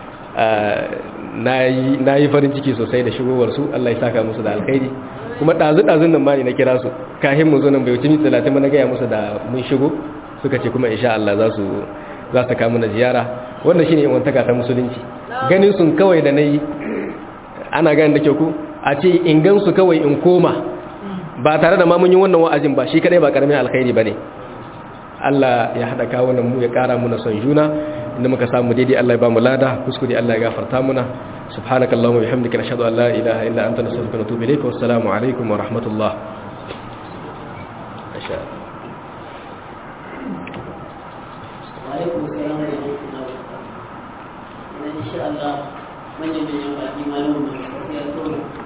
Na yi farin ciki sosai da shigowar su, Allah ya saka musu da alkhairi. Kuma ɗazu-ɗazun nan ma ne na kira su, kahin mu zo nan bai wuce minti 30 na gaya musu da mun shigo, suka ce kuma insha Allah za su kawo mana ziyara. Wannan shine wantaka ta musulunci. Ganin sun kawai da nayi ana ganin da ke ku a ce in gan su kawai in koma ba tare da ma mun yi wannan wa'azin ba, shi kadai ba karamin alkhairi bane. Allah ya hada kawunan mu ya kara muna son juna, inda muka samu daidai Allah ya ba mu lada, kuskure Allah ya gafarta muna. Subhanakallahumma wa bihamdika nashhadu an la ilaha illa anta nastaghfiruka wa natubu ilayk. Wassalamu alaikum wa rahmatullah. وعليكم السلام ورحمة الله وبركاته. إن شاء الله من يجب أن يكون